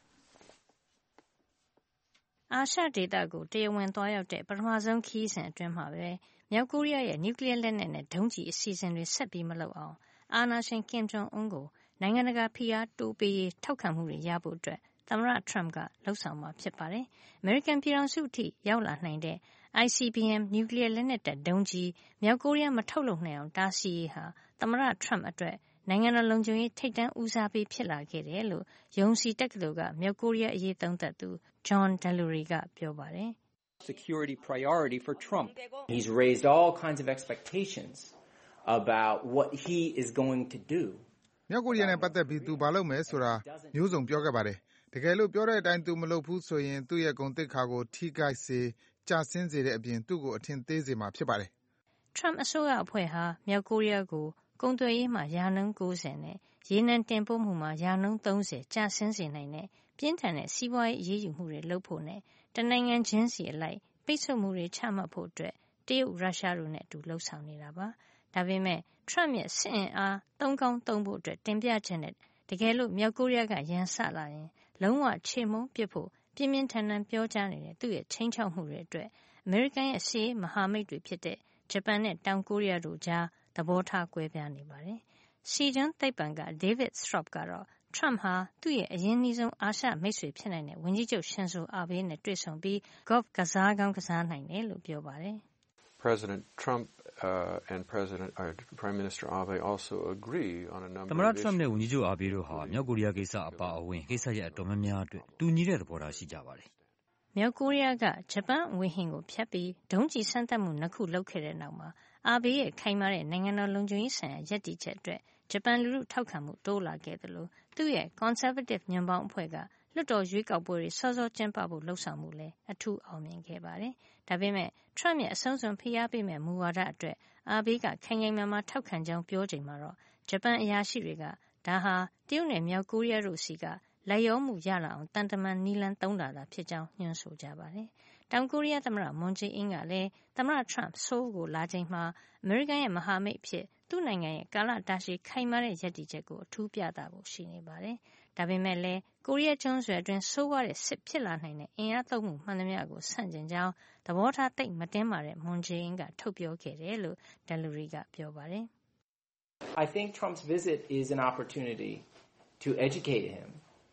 S5: အာရှဒေသကိုတရားဝင်သွားရောက်တဲ့ပထမဆုံးခရီးစဉ်အတွင်းမှာပဲမြောက်ကိုရီးယားရဲ့နျူကလ িয়ার လက်နက်နဲ့ဒုံးကျည်အစီအစဉ်တွေဆက်ပြီးမလုပ်အောင်အာဏာရှင်ကင်ဂျုံအွန်းကိုနိုင်ငံတကာဖိအားတိုးပေးရေးထောက်ခံမှုတွေရဖို့အတွက်သမ္မတထရမ့်ကလှုံ့ဆော်မှာဖြစ်ပါတယ်။အမေရိကန်ပြည်ထောင်စုအထိရောက်လာနိုင်တဲ့ ICBM နျူကလ িয়ার လက်နက်တပ်ဒုံးကျည်မြောက်ကိုရီးယားမထုတ်လုပ်နိုင်အောင်တားဆီးရေးဟာသမ္မတထရမ့်အတွက်နိုင်ငံတော်လုံခြုံရေးထိပ်တန်းဦးစားပေးဖြစ်လာခဲ့တယ်လို့ယုံစီတက္ကသိုလ်ကမြောက်ကိုရီးယားအရေးသုံးသပ်သူ John Delury ကပြောပါတယ်။
S4: Security priority for Trump. He's raised all kinds of expectations about what he is going to do.
S7: မြောက်ကိုရီးယားနဲ့ပတ်သက်ပြီးသူဘာလုပ်မယ်ဆိုတာမျိုးစုံပြောခဲ့ပါတယ်။တကယ်လို့ပြောတဲ့အတိုင်းသူမလုပ်ဘူးဆိုရင်သူ့ရဲ့ဂုဏ်သိက္ခာကိုထိခိုက်စေကျဆင်းစေတဲ့အပြင်သူ့ကိုအထင်သေးစေမှာဖြစ်ပါတယ်
S5: ။ Trump အစိုးရအဖွဲ့ဟာမြောက်ကိုရီးယားကိုကုန်သွယ်ရေးမှာ90%နဲ့ရေနံတင်ပို့မှုမှာ30%ကျဆင်းစေနိုင်တဲ့ပြင်းထန်တဲ့စီးပွားရေးအရေးယူမှုတွေလုပ်ဖို့နဲ့တနိုင်ငံချင်းစီအလိုက်ပိတ်ဆို့မှုတွေချမှတ်ဖို့အတွက်တရုတ်ရုရှားတို့နဲ့အတူလှုံ့ဆော်နေတာပါ။ဒါပေမဲ့ Trump ရဲ့စစ်အင်အား3ကောင်း3ဖို့အတွက်တင်ပြချက်နဲ့တကယ်လို့မြောက်ကိုရီးယားကရန်စလာရင်လုံးဝချေမှုန်းပစ်ဖို့ပြင်းပြင်းထန်ထန်ပြောကြားနေတဲ့သူ့ရဲ့ချိန်ချောက်မှုတွေအတွက်အမေရိကန်ရဲ့စစ်ရေးမဟာမိတ်တွေဖြစ်တဲ့ဂျပန်နဲ့တောင်ကိုရီးယားတို့ကြားသဘောထားကွဲပြားနေပါတယ်။ စီဂျွန်းသိပ္ပံက David Straub ကတော့ Trump ဟာသူ့ရဲ့အရင်းနှီးဆုံးအာရှမိတ်ဆွေဖြစ်နိုင်တဲ့ဝန်ကြီးချုပ်ရှင်ဇိုအာဘေးနဲ့တွေ့ဆုံပြီး golf ကစားကောင်းကစားနိုင်တယ်လို့ပြောပါတယ်။
S8: President Trump and Prime Minister Abe also agree on a number of issues.
S3: သမ္မတထရမ့်နဲ့ဝန်ကြီးချုပ်အာဘေးတို့ဟာမြောက်ကိုရီးယားကိစ္စအပါအဝင်ကိစ္စရပ်အတော်များများအတွက်တူညီတဲ့သဘောထားရှိကြပါတယ်
S5: ။မြောက်ကိုရီးယားကဂျပန်ဝေဟင်ကိုဖျက်ပြီးဒုံးကျည်စမ်းသပ်မှု2ခုလုပ်ခဲ့တဲ့နောက်မှာအာဘေးရဲ့ခိုင်မာတဲ့နိုင်ငံတော်လုံခြုံရေးဆိုင်ရာရည်တည်ချက်အတွက်ဂျပန်လူထုထောက်ခံမှုတိုးလာခဲ့သလိုသူ့ရဲ့ Conservative ညွန့်ပေါင်းအဖွဲ့ကလွှတ်တော်ရွေးကောက်ပွဲတွေစောစောကျင်းပဖို့လှုံ့ဆော်မှုလည်းအထူးအောင်မြင်ခဲ့ပါတယ်။ဒါပေမဲ့ Trump ရဲ့အဆုံးစွန်ဖိအားပေးမဲ့မူဝါဒအတွက်အာဘေးကခိုင်ခိုင်မာမာထောက်ခံကြောင်းပြောချိန်မှာတော့ဂျပန်အရာရှိတွေကဒါဟာတရုတ်နဲ့မြောက်ကိုရီးယားတို့စီကလိုက်ရောမှုရလာအောင်တန်တမန်နီလန်သုံးတာဖြစ်ကြောင်းညွှန်းဆိုကြပါတယ်။တောင်ကိုရီးယားသမ္မတမွန်ဂျေအင်းကလည်းသမ္မတထရမ့်ဆိုးလ်ကိုလာချိန်မှာအမေရိကန်ရဲ့မဟာမိတ်အဖြစ်သူ့နိုင်ငံရဲ့ကာလတာရှည်ခိုင်မာတဲ့ရည်တည်ချက်ကိုအထူးပြသဖို့ရှိနေပါတယ်။ဒါပေမဲ့လည်းကိုရီးယားကျွန်းဆွယ်အတွင်းဆိုးဝါးတဲ့စစ်ဖြစ်လာနိုင်တဲ့အင်အားသုံးမှုမှန်သမျှကိုဆန့်ကျင်ကြောင်းသဘောထားသိပ်မတင်းမာတဲ့မွန်ဂျေအင်းကထုတ်ပြောခဲ့တယ်လို့ဒယ်လူရီကပြောပါတယ်
S4: ။ I think Trump's visit is an opportunity to educate him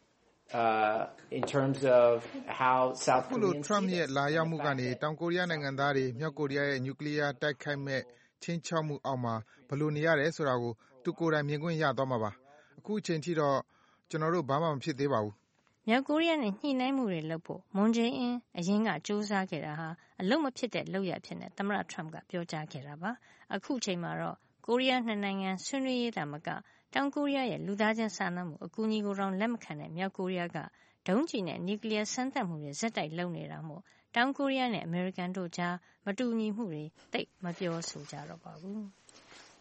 S4: in terms of how South Korea
S7: ထရမ့်ရဲ့လာရောက်မှုကနေတောင်ကိုရီးယားနိုင်ငံသားတွေမြောက်ကိုရီးယားရဲ့နျူကလ িয়ার တိုက်ခိုက်မဲ့ချင်းချောက်မှုအောက်မှာဘယ်လိုနေရတယ်ဆိုတာကိုသူကိုယ်တိုင်မြင်ခွင့်ရသွားမှာပါ။အခုအချိန်ထိတော့ကျွန်တော်တို့ဘာမှမဖြစ်သေးပါဘူး
S5: ။မြောက်ကိုရီးယားနဲ့ညှိနှိုင်းမှုတွေလုပ်ဖို့မွန်ဂျေအင်းအရင်ကစူးစမ်းခဲ့တာဟာအလုပ်မဖြစ်တဲ့လုပ်ရဖြစ်နေသမ္မတထရမ့်ကပြောကြားခဲ့တာပါ။အခုချိန်မှာတော့ကိုရီးယားနှစ်နိုင်ငံဆွေးနွေးရေးတာမကတောင်ကိုရီးယားရဲ့လူသားချင်းစာနာမှုအကူအညီကိုတောင်လက်မခံတဲ့မြောက်ကိုရီးယားကဒုံးကျည်နဲ့နျူကလ িয়ার စမ်းသပ်မှုတွေဇက်တိုက်လုပ်နေတာမို့တောင်ကိုရီးယားနဲ့အမေရိကန်တို့ကြားမတူညီမှုတွေသိပ်မပြောဆိုကြတော့ပါဘူး။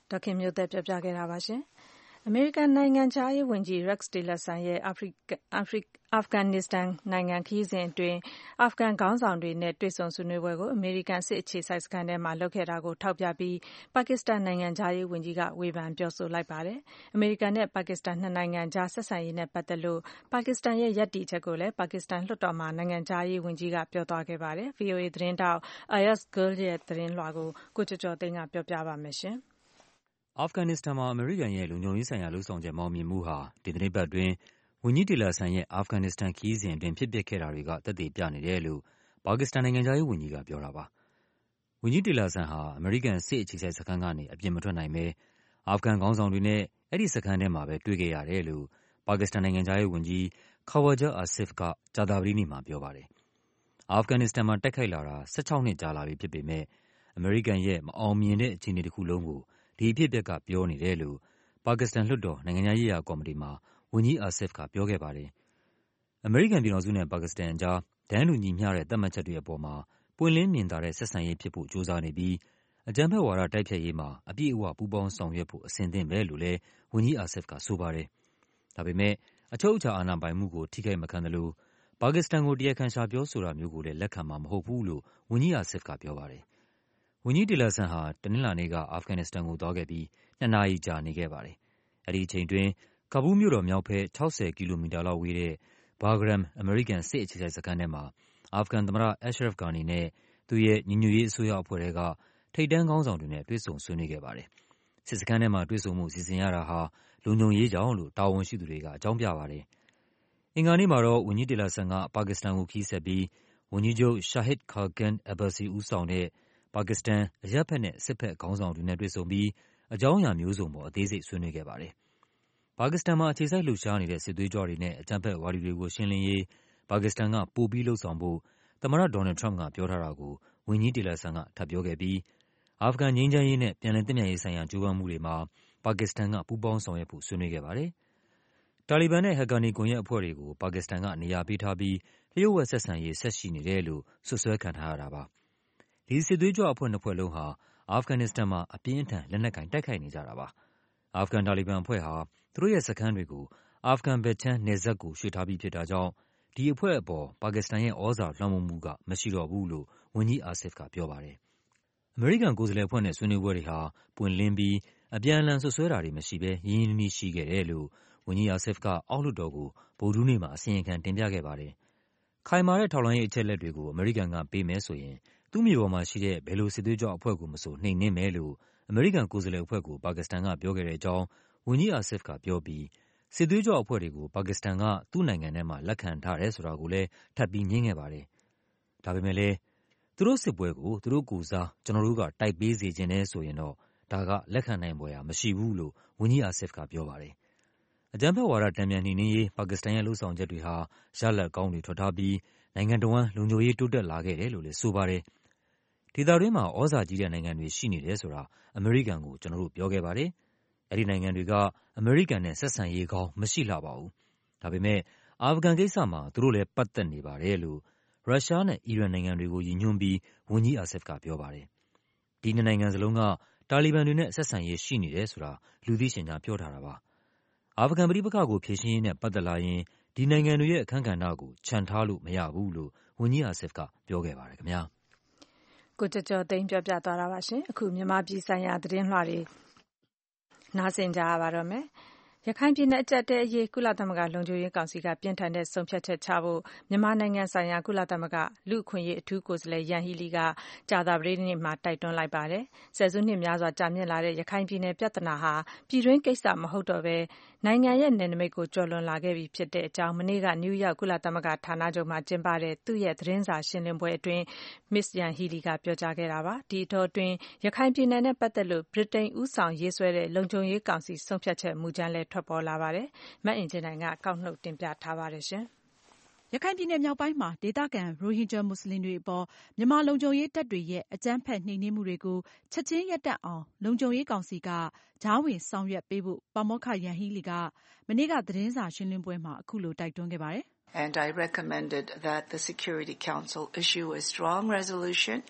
S2: ဒေါခင်မျိုးသက်ပြောပြခဲ့တာပါရှင်။ အမေရိကန်နိုင်ငံခြားရေးဝန်ကြီး Rex Tillerson ရဲ့အာဖဂန်နစ္စတန်နိုင်ငံခရီးစဉ်အတွင်းအာဖဂန်ခေါင်းဆောင်တွေနဲ့တွေ့ဆုံဆွေးနွေးပွဲကိုအမေရိကန်စစ်အခြေစိုက်စခန်းထဲမှာလုပ်ခဲ့တာကိုထောက်ပြပြီးပါကစ္စတန်နိုင်ငံခြားရေးဝန်ကြီးကဝေဖန်ပြောဆိုလိုက်ပါတယ်။အမေရိကန်နဲ့ပါကစ္စတန်နှစ်နိုင်ငံကြားဆက်ဆံရေးနဲ့ပတ်သက်လို့ပါကစ္စတန်ရဲ့ရပ်တည်ချက်ကိုလည်းပါကစ္စတန်လွှတ်တော်မှာနိုင်ငံခြားရေးဝန်ကြီးကပြောသွားခဲ့ပါတယ်။ VOA သတင်းထောက် Ayaz Gul ရဲ့သတင်းလွှာကိုကျော်ကျော်သိန်းကပြောပြပါမယ်။
S3: အာဖဂန်နစ္စတန်မှာအမေရိကန်ရဲ့လုံခြုံရေးဆိုင်ရာလုပ်ဆောင်ချက်မအောင်မြင်မှုဟာဒီသီတင်းပတ်အတွင်းဝန်ကြီး Tillerson ရဲ့အာဖဂန်နစ္စတန်ခရီးစဉ်အတွင်းဖြစ်ပျက်ခဲ့တာတွေကသက်သေပြနေတယ်လို့ပါကစ္စတန်နိုင်ငံခြားရေးဝန်ကြီးကပြောတာပါ။ဝန်ကြီး Tillerson ဟာအမေရိကန်စစ်အခြေစိုက်စခန်းကနေအပြင်မထွက်နိုင်ဘဲအာဖဂန်ခေါင်းဆောင်တွေနဲ့အဲဒီစခန်းထဲမှာပဲတွေ့ခဲ့ရတယ်လို့ပါကစ္စတန်နိုင်ငံခြားရေးဝန်ကြီး Khawaja Asif ကကြာသပတေးနေ့မှာပြောပါတယ်။အာဖဂန်နစ္စတန်မှာတိုက်ခိုက်လာတာ16နှစ်ကြာလာပြီဖြစ်ပေမဲ့အမေရိကန်ရဲ့မအောင်မြင်တဲ့အခြေအနေတစ်ခုလုံးကိုဒီအဖြစ်အပျက်ကပြောနေတယ်လို့ပါကစ္စတန်လွှတ်တော်နိုင်ငံခြားရေးရာကော်မတီမှာဝန်ကြီး Asif ကပြောခဲ့ပါတယ်။အမေရိကန်ပြည်ထောင်စုနဲ့ပါကစ္စတန်အကြားတန်းတူညီမျှတဲ့သတ်မှတ်ချက်တွေအပေါ်မှာပွင့်လင်းမြင်သာတဲ့ဆက်ဆံရေးဖြစ်ဖို့ကြိုးစားနေပြီးအကြမ်းဖက်ဝါဒတိုက်ဖျက်ရေးမှာအပြည့်အဝပူးပေါင်းဆောင်ရွက်ဖို့အဆင်သင့်ပဲလို့လည်းဝန်ကြီး Asif ကဆိုပါတယ်။ဒါပေမဲ့အချုပ်အခြာအာဏာပိုင်မှုကိုထိခိုက်မခံသလိုပါကစ္စတန်ကိုတရားခံရှာပြောဆိုတာမျိုးကိုလည်းလက်ခံမှာမဟုတ်ဘူးလို့ဝန်ကြီး Asif ကပြောပါတယ်။ဝန်ကြီး Tillerson ဟာတနင်္လာနေ့ကအာဖဂန်နစ္စတန်ကိုသွားခဲ့ပြီး2 နာရီကြာနေခဲ့ပါတယ်။အဲဒီအချိန်အတွင်းကာဘူးလ်မြို့တော်မြောက်ဘက်60ကီလိုမီတာလောက်ဝေးတဲ့ Bagram အမေရိကန်စစ်အခြေစိုက်စခန်းထဲမှာအာဖဂန်သမ္မတ Ashraf Ghani နဲ့သူ့ရဲ့ညီညွတ်ရေးအစိုးရအဖွဲ့ထဲကထိပ်တန်းခေါင်းဆောင်တွေနဲ့တွေ့ဆုံဆွေးနွေးခဲ့ပါတယ်။စစ်စခန်းထဲမှာတွေ့ဆုံမှုစီစဉ်ရတာဟာလုံခြုံရေးကြောင့်လို့တာဝန်ရှိသူတွေကအကြောင်းပြပါတယ်။အင်္ဂါနေ့မှာတော့ဝန်ကြီး Tillerson ကပါကစ္စတန်ကိုခရီးဆက်ပြီးဝန်ကြီးချုပ် Shahid Khaqan Abbasi ဦးဆောင်တဲ့ပါကစ္စတန်အရပ်ဘက်နဲ့စစ်ဘက်ခေါင်းဆောင်တွေနဲ့တွေ့ဆုံပြီးအကြောင်းအရာမျိုးစုံပေါ်အသေးစိတ်ဆွေးနွေးခဲ့ပါတယ်။ပါကစ္စတန်မှာအခြေစိုက်လှုပ်ရှားနေတဲ့စစ်သွေးကြွတွေနဲ့အကြမ်းဖက်ဝါဒီတွေကိုရှင်းလင်းရေးပါကစ္စတန်ကပိုပြီးလုပ်ဆောင်ဖို့သမ္မတ Donald Trump ကပြောထားတာကိုဝန်ကြီး Tillerson ကထပ်ပြောခဲ့ပြီးအာဖဂန်ငြိမ်းချမ်းရေးနဲ့ပြန်လည်သင့်မြတ်ရေးဆိုင်ရာကြိုးပမ်းမှုတွေမှာပါကစ္စတန်ကပူးပေါင်းဆောင်ရွက်ဖို့ဆွေးနွေးခဲ့ပါတယ်။တာလီဘန်နဲ့ Haqqani ကွန်ရက်အဖွဲ့တွေကိုပါကစ္စတန်ကနေရာပေးထားပြီးလျှို့ဝှက်ဆက်ဆံရေးဆက်ရှိနေတယ်လို့စွပ်စွဲခံထားရတာပါ။ဒီစစ်သွေးကြွအဖွဲ့နှစ်ဖွဲ့လုံးဟာအာဖဂန်နစ္စတန်မှာအပြင်းအထန်လက်နက်ကိုင်တိုက်ခိုက်နေကြတာပါ။အာဖဂန်တာလီဘန်အဖွဲ့ဟာသူတို့ရဲ့စခန်းတွေကိုအာဖဂန်ဘက်ခြမ်းနယ်စပ်ကိုရွှေ့ထားပြီးဖြစ်တာကြောင့်ဒီအဖွဲ့အပေါ်ပါကစ္စတန်ရဲ့သြဇာလွှမ်းမိုးမှုကမရှိတော့ဘူးလို့ဝန်ကြီး Asif ကပြောပါတယ်။အမေရိကန်ကိုယ်စားလှယ်အဖွဲ့နဲ့ဆွေးနွေးပွဲတွေဟာပွင့်လင်းပြီးအပြန်အလှန်စွပ်စွဲတာတွေမရှိဘဲရင်းရင်းနှီးနှီးရှိခဲ့တယ်လို့ဝန်ကြီး Asif ကအောက်လွှတ်တော်ကိုဗုဒ္ဓဟူးနေ့မှာအစီရင်ခံတင်ပြခဲ့ပါတယ်။ခိုင်မာတဲ့ထောက်လှမ်းရေးအချက်အလက်တွေကိုအမေရိကန်ကပေးမယ်ဆိုရင်သူ့မြေပေါ်မှာရှိတဲ့ဘယ်လိုစစ်သွေးကြွအဖွဲ့ကိုမဆိုနှိမ်နင်းမယ်လို့အမေရိကန်ကိုယ်စားလှယ်အဖွဲ့ကိုပါကစ္စတန်ကပြောခဲ့တဲ့အကြောင်းဝန်ကြီး Asif ကပြောပြီးစစ်သွေးကြွအဖွဲ့တွေကိုပါကစ္စတန်ကသူ့နိုင်ငံထဲမှာလက်ခံထားတယ်ဆိုတာကိုလည်းထပ်ပြီးငြင်းခဲ့ပါတယ်။ဒါပေမဲ့လည်းသူတို့စစ်ပွဲကိုသူတို့ကိုယ်စားကျနော်တို့ကတိုက်ပေးစေချင်တယ်ဆိုရင်တော့ဒါကလက်ခံနိုင်ဖွယ်ရာမရှိဘူးလို့ဝန်ကြီး Asif ကပြောပါတယ်။အကြမ်းဖက်ဝါဒတန်ပြန်နှိမ်နင်းရေးပါကစ္စတန်ရဲ့လုပ်ဆောင်ချက်တွေဟာရလဒ်ကောင်းတွေထွက်ထားပြီးနိုင်ငံတစ်ဝန်းလုံခြုံရေးတိုးတက်လာခဲ့တယ်လို့လည်းဆိုပါတယ်။ဒေသတွင်းမှာသြဇာကြီးတဲ့နိုင်ငံတွေရှိနေတယ်ဆိုတာအမေရိကန်ကိုကျနော်တို့ပြောခဲ့ပါတယ်။အဲဒီနိုင်ငံတွေကအမေရိကန်နဲ့ဆက်ဆံရေးကောင်းမရှိလှပါဘူး။ဒါပေမဲ့အာဖဂန်ကိစ္စမှာသူတို့လည်းပတ်သက်နေပါတယ်လို့ရုရှားနဲ့အီရန်နိုင်ငံတွေကိုရည်ညွှန်းပြီးဝန်ကြီး Asif ကပြောပါတယ်။ဒီနှစ်နိုင်ငံစလုံးကတာလီဘန်တွေနဲ့ဆက်ဆံရေးရှိနေတယ်ဆိုတာလူသိရှင်ကြားပြောထားတာပါ။အာဖဂန်ပဋိပက္ခကိုဖြေရှင်းရေးနဲ့ပတ်သက်လာရင်ဒီနိုင်ငံတွေရဲ့အခန်းကဏ္ဍကိုချန်ထားလို့မရဘူးလို့ဝန်ကြီး Asif ကပြောခဲ့ပါတယ်ခင်ဗျာ
S2: ။ကိုကျော်ကျော်သိန်းပြောပြသွားတာပါရှင်။အခုမြန်မာပြည်ဆိုင်ရာသတင်းလွှာတွေနားဆင်ကြရပါတော့မယ်။ရခိုင်ပြည်နယ်အကျပ်အတည်းအရေးကုလသမဂ္ဂလုံခြုံရေးကောင်စီကပြင်းထန်တဲ့ဆုံးဖြတ်ချက်ချဖို့မြန်မာနိုင်ငံဆိုင်ရာကုလသမဂ္ဂလူ့အခွင့်အရေးအထူးကိုယ်စားလှယ်ယန်ဟီလီကကြာသပတေးနေ့မှာတိုက်တွန်းလိုက်ပါတယ်။ဆယ်စုနှစ်များစွာကြာမြင့်လာတဲ့ရခိုင်ပြည်နယ်ပြဿနာဟာပြည်တွင်းကိစ္စမဟုတ်တော့ဘဲနိုင်ငံရဲ့နယ်နိမိတ်ကိုကျော်လွန်လာခဲ့ပြီဖြစ်တဲ့အကြောင်းမနေ့ကနယူးယောက်ကုလသမဂ္ဂဌာနချုပ်မှာကျင်းပတဲ့သူ့ရဲ့သတင်းစာရှင်းလင်းပွဲအတွင်းမစ္စယန်ဟီလီကပြောကြားခဲ့တာပါ။ဒီအတောအတွင်းရခိုင်ပြည်နယ်နဲ့ပတ်သက်လို့ဗြိတိန်ဦးဆောင်ရေးဆွဲတဲ့လုံခြုံရေးကောင်စီဆုံးဖြတ်ချက်မူကြမ်းလည်းထွက်ပေါ်လာပါတယ်။မအင်ကြင်းနိုင်ကကောက်နှုတ်တင်ပြထားပါတယ်ရှင်
S6: ။ရခိုင်ပြည်နယ်မြောက်ပိုင်းမှာဒေသခံရိုဟင်ဂျာမွတ်စလင်တွေအပေါ်မြန်မာလုံခြုံရေးတပ်တွေရဲ့အကြမ်းဖက်နှိမ်နင်းမှုတွေကိုချက်ချင်းရပ်တန့်အောင်လုံခြုံရေးကောင်စီကကြားဝင်ဆောင်ရွက်ပေးဖို့ပါမောက္ခယန်ဟီလီကမနေ့ကသတင်းစာရှင်းလင်းပွဲမှာအခုလိုတိုက်တွန်းခဲ့ပါတယ်
S9: And I recommended that the Security Council issue a strong resolution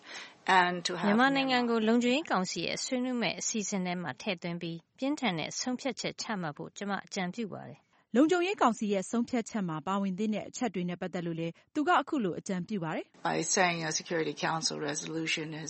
S5: and to have မြန်မာနိုင်ငံကိုလုံခြုံရေးကောင်စီရဲ့ဆွေးနွေးမဲ့အစီအစဉ်ထဲမှာထည့်သွင်းပြီးပြင်းထန်တဲ့ဆုံးဖြတ်ချက်ချမှတ်ဖို့ကျွန်မအကြံပြုပါတယ်
S6: ။လုံခြုံရေးကောင်စီရဲ့ဆုံးဖြတ်ချက်မှာပါဝင်သင့်တဲ့အချက်တွေနဲ့ပတ်သက်လို့လည်းသူကအခုလိုအကြံပြုပါတယ်။
S9: By saying a Security Council resolution is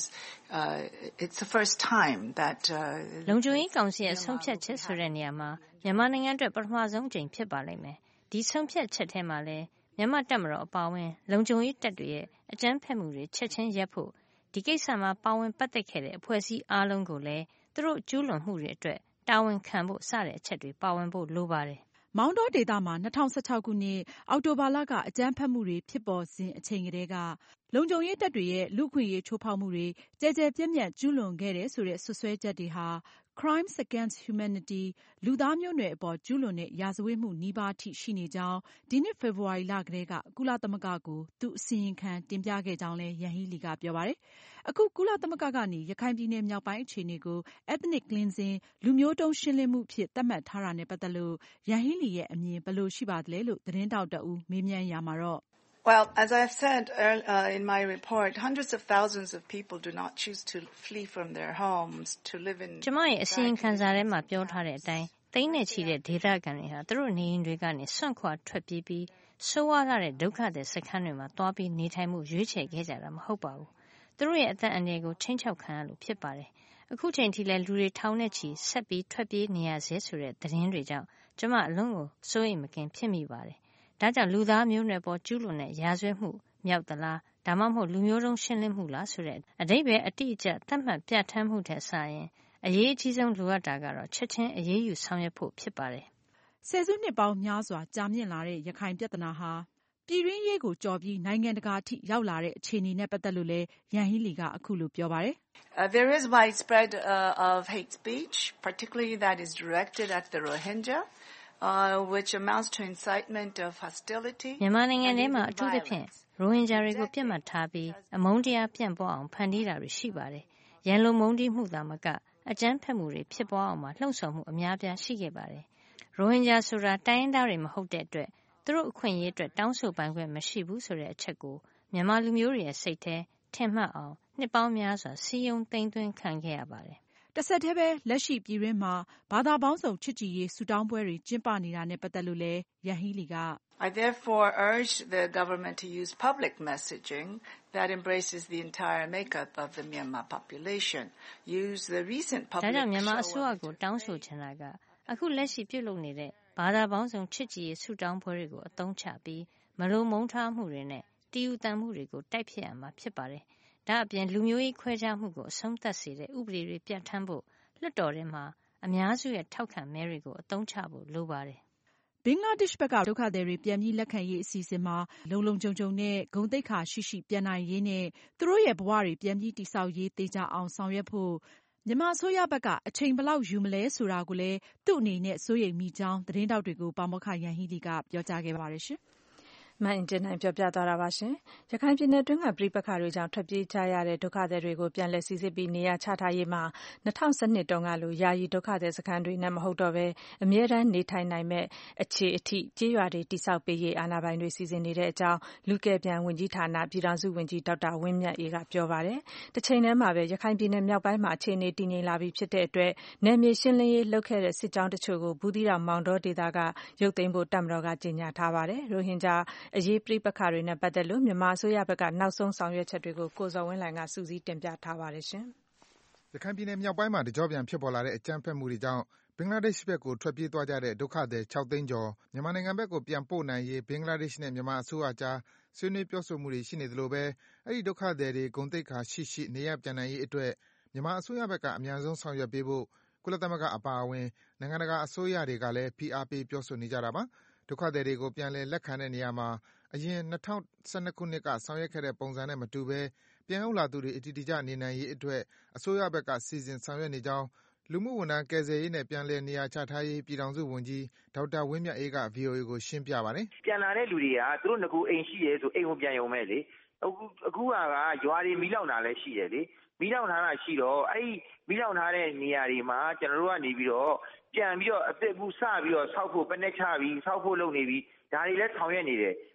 S9: it's the first time that
S5: လုံခြုံရေးကောင်စီရဲ့ဆုံးဖြတ်ချက်ဆိုတဲ့နေရာမှာမြန်မာနိုင်ငံအတွက်ပထမဆုံးအကြိမ်ဖြစ်ပါလိမ့်မယ်။ဒီဆုံးဖြတ်ချက်ထဲမှာလည်းမြန်မာတပ်မတော်အပါအဝင်လုံခြုံရေးတပ်တွေရဲ့အကြမ်းဖက်မှုတွေချက်ချင်းရပ်ဖို့ဒီကိစ္စမှာပါဝင်ပတ်သက်ခဲ့တဲ့အဖွဲ့အစည်းအားလုံးကိုလည်းသူတို့ကျူးလွန်မှုတွေအတွက်တာဝန်ခံဖို့စတဲ့အချက်တွေပါဝင်ဖို့လိုပါတယ်
S6: ။မောင်တောဒေသမှာ2016ခုနှစ်အောက်တိုဘာလကအကြမ်းဖက်မှုတွေဖြစ်ပေါ်စဉ်အချိန်ကတည်းကလုံခြုံရေးတပ်တွေရဲ့လူ့အခွင့်အရေးချိုးဖောက်မှုတွေကြဲကြဲပြန့်ပြန့်ကျူးလွန်ခဲ့တယ်ဆိုတဲ့စွပ်စွဲချက်တွေဟာ Crimes Against Humanity လူသားမျိုးနွယ်အပေါ်ကျူးလွန်တဲ့ရာဇဝတ်မှုနီးပါးထိရှိနေကြောင်းဒီနှစ်ဖေဖေါ်ဝါရီလကတည်းကကုလသမဂ္ဂကိုသူအစီရင်ခံတင်ပြခဲ့ကြောင်းလည်းယန်ဟီလီကပြောပါတယ်။အခုကုလသမဂ္ဂကနေရခိုင်ပြည်နယ်မြောက်ပိုင်းအခြေအနေကို Ethnic Cleansing လူမျိုးတုန်းရှင်းလင်းမှုအဖြစ်သတ်မှတ်ထားတာနဲ့ပတ်သက်လို့ယန်ဟီလီရဲ့အမြင်ဘယ်လိုရှိပါသလဲလို့သတင်းထောက်တဦးမေးမြန်းရာမှာတော့
S9: Well, as I've said in my report, hundreds of thousands of people do not choose to flee from their homes to live in
S5: ကျွန်မရဲ့အစီရင်ခံစာထဲမှာပြောထားတဲ့အတိုင်းသိန်းနဲ့ချီတဲ့ဒေသခံတွေဟာသူတို့နေအိမ်တွေကနေစွန့်ခွာထွက်ပြေးပြီးဆိုးဝါးလာတဲ့ဒုက္ခသည်စခန်းတွေမှာတွားပြီးနေထိုင်မှုရွေးချယ်ခဲ့ကြတာမဟုတ်ပါဘူး။သူတို့ရဲ့အသက်အန္တရာယ်ကိုချိန်ချောက်ခံရလို့ဖြစ်ပါတယ်။အခုချိန်ထိလည်းလူတွေထောင်နဲ့ချီဆက်ပြီးထွက်ပြေးနေရဆဲဆိုတဲ့သတင်းတွေကြောင့်ကျွန်မအလုံးကိုစိုးရိမ်မကင်းဖြစ်မိပါတယ်။ဒါကြောင့်လူသားမျိုးနွယ်ပေါ်ကျူးလွန်တဲ့ရာဇဝတ်မှုမြောက်သလားဒါမှမဟုတ်လူမျိုးတုန်းရှင်းလင်းမှုလားဆိုတဲ့အဓိပ္ပာယ်အတိအကျသတ်မှတ်ပြဋ္ဌာန်းမှုထက်စာရင်အရေးအကြီးဆုံးလိုအပ်တာကတော့ချက်ချင်းအရေးယူဆောင်ရွက်ဖို့ဖြစ်ပါတယ်
S6: ။ဆယ်စုနှစ်ပေါင်းများစွာကြာမြင့်လာတဲ့ရခိုင်ပြဿနာဟာပြည်တွင်းရေးကိုကျော်ပြီးနိုင်ငံတကာအထိရောက်လာတဲ့အခြေအနေနဲ့ပတ်သက်လို့လည်းယန်ဟီလီကအခုလိုပြောပါတယ်
S9: ။ There is widespread of hate speech, particularly that is directed at the Rohingya.Which amounts to incitement of hostility.
S5: မြန်မာနိုင်ငံထဲမှာအထူးသဖြင့်ရိုဟင်ဂျာတွေကိုပြစ်မှတ်ထားပြီးအမုန်းတရားပြန့်ပွားအောင်ဖန်တီးတာတွေရှိပါတယ်။ရန်လိုမုန်းတီးမှုသာမကအကြမ်းဖက်မှုတွေဖြစ်ပွားအောင်လှုံ့ဆော်မှုအများအပြားရှိခဲ့ပါတယ်။ရိုဟင်ဂျာဆိုတာတိုင်းရင်းသားတွေမဟုတ်တဲ့အတွက်သူတို့အခွင့်အရေးအတွက်တောင်းဆိုပိုင်ခွင့်မရှိဘူးဆိုတဲ့အချက်ကိုမြန်မာလူမျိုးတွေရဲ့စိတ်ထဲထင်မှတ်အောင်နှစ်ပေါင်းများစွာစည်းရုံးသိမ်းသွင်းခံခဲ့ရပါတယ်
S6: ။တဆက်တည်းပဲလက်ရှိပြည်တွင်းမှာဘာသာပေါင်းစုံချစ်ကြည်ရေးဆုတောင်းပွဲတွေကျင်းပနေတာနဲ့ပတ်သက်လို့လည်းယန်ဟီလီက
S9: I therefore urge the government to use public messaging that embraces the entire makeup of the Myanmar population. Use the recent public
S5: ဒါကြောင့်မြန်မာအစိုးရကိုတောင်းဆိုချင်တာကအခုလက်ရှိပြုလုပ်နေတဲ့ဘာသာပေါင်းစုံချစ်ကြည်ရေးဆုတောင်းပွဲတွေကိုအသုံးချပြီးမလိုမုန်းထားမှုတွေနဲ့တည်ယူတန်မှုတွေကိုတိုက်ဖျက်ရမှာဖြစ်ပါတယ်။ဒါအပြင်လူမျိုးရေးခွဲခြားမှုကိုအဆုံးသတ်စေတဲ့ဥပဒေတွေပြဋ္ဌာန်းဖို့လွှတ်တော်ထဲမှာအများစုရဲ့ထောက်ခံမဲတွေကိုအသုံးချဖို့လိုပါတယ်
S6: ။ဘင်္ဂလားဒေ့ရှ်ဘက်ကဒုက္ခသည်တွေပြန်ပြီးလက်ခံရေးအစီအစဉ်မှာလုံလုံခြုံခြုံနဲ့ဂုဏ်သိက္ခာရှိရှိပြန်နိုင်ရေးနဲ့သူတို့ရဲ့ဘဝတွေပြန်ပြီးတည်ဆောက်ရေးသေချာအောင်ဆောင်ရွက်ဖို့မြန်မာအစိုးရဘက်ကအချိန်ဘယ်လောက်ယူမလဲဆိုတာကိုလည်းသူ့အနေနဲ့စိုးရိမ်မိကြောင်းသတင်းထောက်တွေကိုပါမောက္ခယန်ဟီလီကပြောကြားခဲ့ပါတယ်ရှင်။
S2: မအင်ကြင်းနိုင်ပြောပြသွားတာပါရှင်။ရခိုင်ပြည်နယ်တွင်းကပဋိပက္ခတွေကြောင့်ထွက်ပြေးကြရတဲ့ဒုက္ခသည်တွေကိုပြန်လည်စိစစ်ပြီးနေရာချထားရေးမှာ2012တုန်းကလိုယာယီဒုက္ခသည်စခန်းတွေနဲ့မဟုတ်တော့ဘဲအမြဲတမ်းနေထိုင်နိုင်မဲ့အခြေအထိကျေးရွာတွေတိစောက်ပေးရေးအာဏာပိုင်တွေစီစဉ်နေတဲ့အကြောင်းလူကယ်ပြန်ဝန်ကြီးဌာနပြည်ထောင်စုဝန်ကြီးဒေါက်တာဝင်းမြတ်အေးကပြောပါတယ်။တစ်ချိန်တည်းမှာပဲရခိုင်ပြည်နယ်မြောက်ပိုင်းမှာအခြေအနေတည်ငြိမ်လာပြီဖြစ်တဲ့အတွက်နယ်မြေရှင်းလင်းရေးလုပ်ခဲ့တဲ့စစ်ကြောင်းတချို့ကိုဘူးသီးတောင်မောင်တောဒေသကရုပ်သိမ်းဖို့တပ်မတော်ကကြေညာထားပါတယ်။ရိုဟင်ဂျာအရေးပဋိပက္ခတွေနဲ့ပတ်သက်လို့မြန်မာအစိုးရဘက်ကနောက်ဆုံးဆောင်ရွက်ချက်တွေကိုကိုဇော်ဝင်းလှိုင်ကစူးစီးတင်ပြထားပါတယ်ရှင်
S7: ။ရခိုင်ပြည်နယ်မြောက်ပိုင်းမှာတကြော့ပြန်ဖြစ်ပေါ်လာတဲ့အကြမ်းဖက်မှုတွေကြောင့်ဘင်္ဂလားဒေ့ရှ်ဘက်ကိုထွက်ပြေးသွားကြတဲ့ဒုက္ခသည်6သိန်းကျော်မြန်မာနိုင်ငံဘက်ကိုပြန်ပို့နိုင်ရေးဘင်္ဂလားဒေ့ရှ်နဲ့မြန်မာအစိုးရကြားဆွေးနွေးပြောဆိုမှုတွေရှိနေသလိုပဲအဲဒီဒုက္ခသည်တွေဂုဏ်သိက္ခာရှိရှိနေရပ်ပြန်နိုင်ရေးအတွက်မြန်မာအစိုးရဘက်ကအမြန်ဆုံးဆောင်ရွက်ပေးဖို့ကုလသမဂ္ဂအပါအဝင်နိုင်ငံတကာအစိုးရတွေကလည်းဖိအားပေးပြောဆိုနေကြတာပါ။ဒုက္ခသည်တွေကိုပြန်လည်လက်ခံတဲ့နေရာမှာအရင်2012ခုနှစ်ကဆောင်ရွက်ခဲ့တဲ့ပုံစံနဲ့မတူဘဲပြန်ရောက်လာသူတွေအတည်တကျနေနိုင်ရေးအတွက်အစိုးရဘက်ကစီစဉ်ဆောင်ရွက်နေကြောင်းလူမှုဝန်ထမ်းကယ်ဆယ်ရေးနဲ့ပြန်လည်နေရာချထားရေးပြည်ထောင်စုဝန်ကြီးဒေါက်တာဝင်းမြတ်အေးက VOA ကိုရှင်းပြပါတယ်
S10: ။ပြန်လာတဲ့လူတွေကသူတို့ငကူအိမ်ရှိရဲဆိုအိမ်ကိုပြန်ရုံပဲလေ။အခုကရွာတွေမီးလောင်တာလည်းရှိတယ်လေ။မီးလောင်ထားတာရှိတော့အဲ့မီးလောင်ထားတဲ့နေရာတွေမှာကျွန်တော်တို့ကနေပြီးတော့ပြန်ပြီးတော့အသက်ကူစပြီးတော့ဆောက်ဖို့ပနက်ချပြီးဆောက်ဖို့လုပ်နေပြီးဒါတွေလည်းဆောင်ရွက်နေတယ်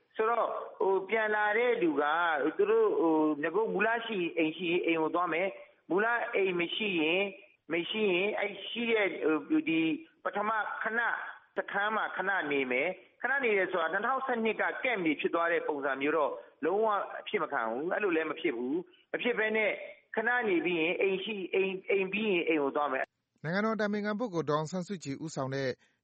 S10: ဆိုတော့ပြန်လာတဲ့လူကသူတို့ငကုမူလရှိအိမ်ရှိအိမ်ကိုသွားမယ်မူလအိမ်မရှိရင်အဲ့ရှိတဲ့ဒီပထမခဏစခန်းမှာခဏနေမယ်ခဏနေရဆိုတာ2012ကကက်မြေဖြစ်သွားတဲ့ပုံစံမျိုးတော့လုံးဝအဖြစ်မခံဘူးအဲ့လိုလည်းမဖြစ်ဘူးမဖြစ်ဘဲနဲ့ခဏနေပြီးရင်အိမ်ပြီးရင်အိမ်ကိုသွားမယ်
S7: နိုင်ငံတော်တိုင်ပင်ခံပုဂ္ဂိုလ်ဒေါအောင်ဆန်းစုကြည်ဦးဆောင်တဲ့